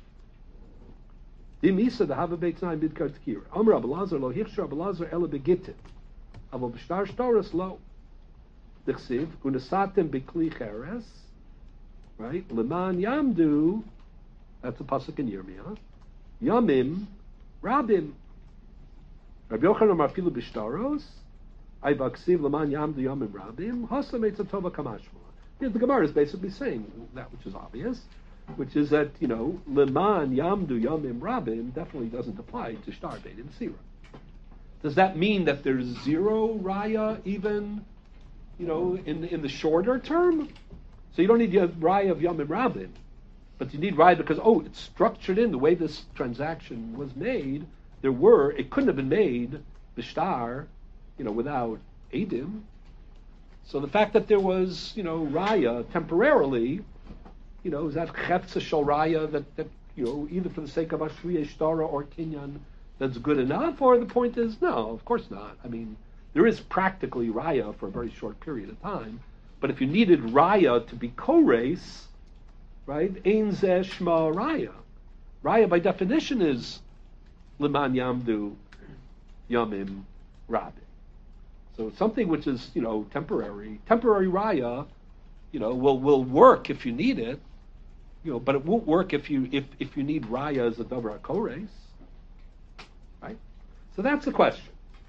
Dimisa the Haba Beitz Nine Bidkar Tkir. Am Rabbi Elazar lo hichsh Rabbi Elazar ela begitin. Avo b'shtar shtaris lo. Dichsiv unesatem b'kli cheres. Right. Leman Yamdu. That's a pasuk in Yirmiyah. Yamim Rabim. Rabbi Yochanan Marfilu Bishtaros, I Baksiv Laman Yamdu Yamim Rabim, Hasa Meitzatova Kamashma. The Gemara is basically saying that which is obvious, which is that, Laman Yamdu Yamim Rabim definitely doesn't apply to Shtar Be'edim Sira. Does that mean that there's zero Raya even, in the shorter term? So you don't need Raya of Yamim Rabim, but you need Raya because, it's structured in the way this transaction was made. It couldn't have been made, Bishtar, without Eidim. So the fact that there was, Raya temporarily, is that Chefza Shel Raya that either for the sake of Ashriya Shtara or Kinyan, that's good enough? Or the point is, no, of course not. I mean, there is practically Raya for a very short period of time. But if you needed Raya to be Kores, right, Ein Zeh Shma Raya. Raya by definition is Liman Yamdu Yamim Rabbi. So something which is, temporary Raya, will work if you need it, but it won't work if you need Raya as a Davar HaKores. Right? So that's the question.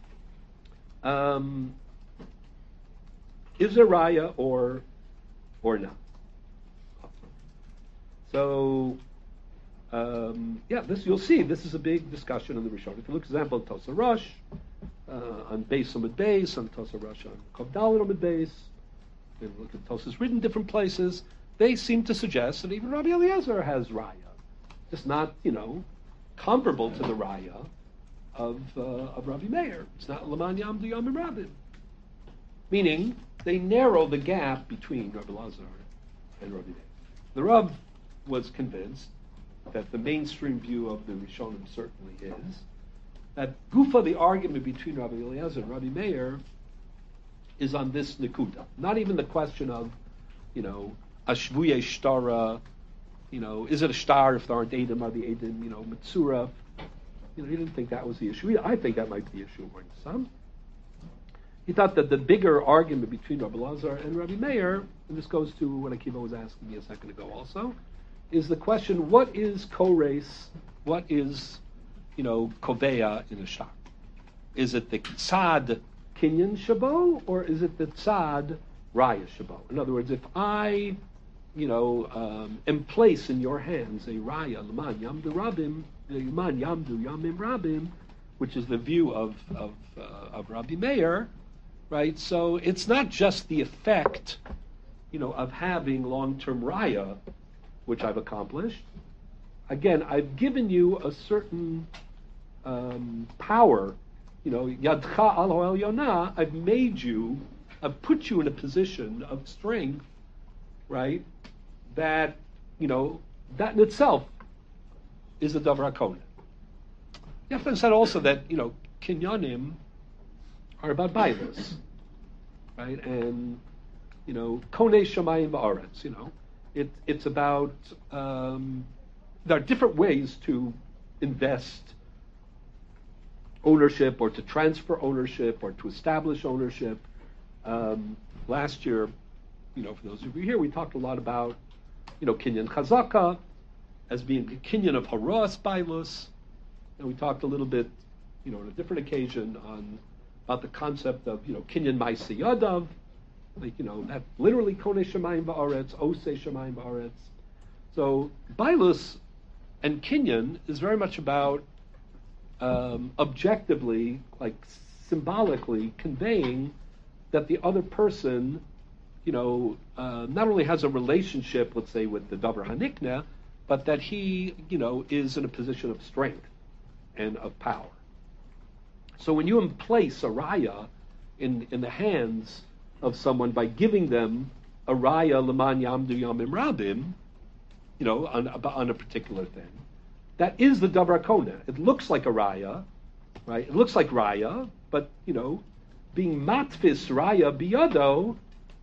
Is there Raya or not? So this you'll see. This is a big discussion in the Rishon. If you look, for example, at Tosa Rosh, on Beis Amud Beis, on Tosa Rosh on Kov Daled Amud Beis, and look at Tosa's written different places, they seem to suggest that even Rabbi Eliezer has Raya, just not comparable to the Raya of Rabbi Meir. It's not Laman Yamdu Yamim Rabim. Meaning they narrow the gap between Rabbi Eliezer and Rabbi Meir. The Rav was convinced that the mainstream view of the Rishonim certainly is, that Gufa, the argument between Rabbi Eliezer and Rabbi Meir, is on this Nikuda. Not even the question of, Ashvuye Shtara, is it a star if there aren't Edom, are the Edom, Mitzura? He didn't think that was the issue. I think that might be the issue according to some. He thought that the bigger argument between Rabbi Elazar and Rabbi Meir, and this goes to what Akiva was asking me a second ago also, is the question, what is Kores, what is, Koveya in a star? Is it the Tzad Kinyan Shabo, or is it the Tzad Raya Shabo? In other words, if I, am placed in your hands a Raya, Laman Yamdu Rabim, Laman Yamdu Yamim Rabim, which is the view of Rabbi Meir, right? So it's not just the effect, of having long-term Raya, which I've accomplished. Again, I've given you a certain power, Yadcha al Hoel Yonah, I've put you in a position of strength, right? That, that in itself is a Davar HaKoneh. You have to understand also that, Kinyanim are about Bailas, right? And, Konei Shamayim Ba'aretz, it's about, there are different ways to invest ownership or to transfer ownership or to establish ownership. Last year, for those of you here, we talked a lot about, Kinyan Chazaka as being a Kinyan of Haras Bailus. And we talked a little bit, on a different occasion about the concept of, Kinyan Maisi Yadav, that literally Konei Shamayim Ba'aretz, Osei Shamayim Ba'aretz. So Bailus and Kinyan is very much about objectively, like symbolically conveying that the other person, not only has a relationship, let's say, with the Davar Hanikna, but that he, is in a position of strength and of power. So when you place a raya in the hands of someone by giving them a raya Leman Yamdu Yamim Rabim, on a particular thing, that is the Davar HaKoneh. It looks like a raya, right? It looks like raya, but, being matfis raya biyado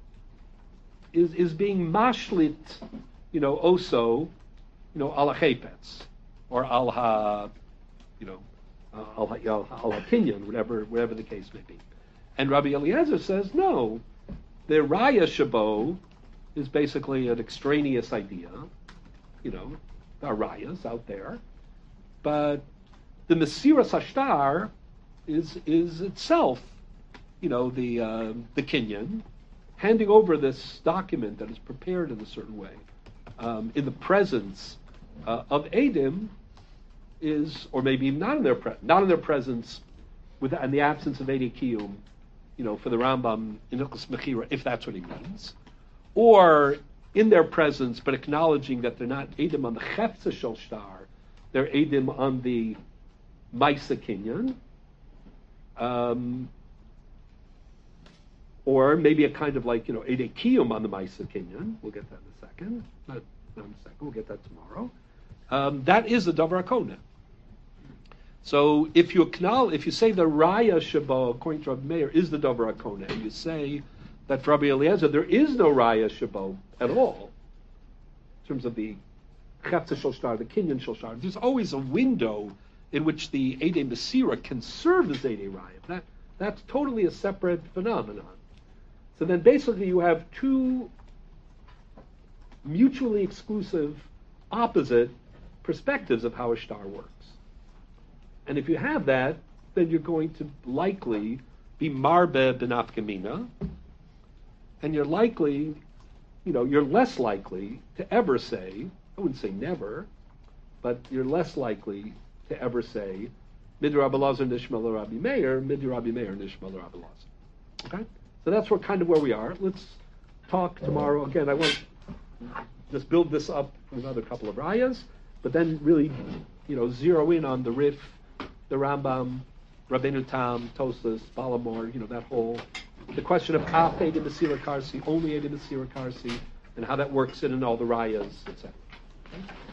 is being mashlit, also, al ha'chepetz, or al ha, al ha'kinyan, whatever the case may be. And Rabbi Eliezer says, no, the raya shabo is basically an extraneous idea, there are rayas out there, but the Mesiras Hashtar is itself, the Kinyan, handing over this document that is prepared in a certain way, in the presence of Edom, is, or maybe even not in their presence, in the absence of Edei Kiyum, for the Rambam in Hilchos Mechira, if that's what he means, or in their presence, but acknowledging that they're not Edom on the Chefza Shel Shtar, they're Edom on the Maisa Kinyan, or maybe a kind of like, Edei Kiyum on the Maisa Kinyan. We'll get that in a second. Not in a second. We'll get that tomorrow. That is the Davar HaKoneh. So if you say the Raya Shabo, according to Rabbi Meir, is the Davar HaKoneh, and you say that for Rabbi Eliezer there is no Raya Shabo at all, in terms of the Chefza Shel Shtar, the Kinyan Shel Shtar, there's always a window in which the Edei Mesira can serve as Edei Raya. That's totally a separate phenomenon. So then basically you have two mutually exclusive, opposite perspectives of how a star works. And if you have that, then you're going to likely be marbe benafkamina, and you're likely, you're less likely to ever say, I wouldn't say never, but you're less likely to ever say, Mid Rabbi Elazar Nishma Rabbi Meir, Mid Rabbi Meir Nishma Rabbi Elazar. Okay? So that's kind of where we are. Let's talk tomorrow. Again, I want to just build this up with another couple of rayas, but then really, zero in on the Rif, the Rambam, Rabbeinu Tam, Tosas, Balamor, that whole, the question of Af Edei Mesira Karsi, only Edei Mesira Karsi, and how that works in all the rayas, etc. Okay?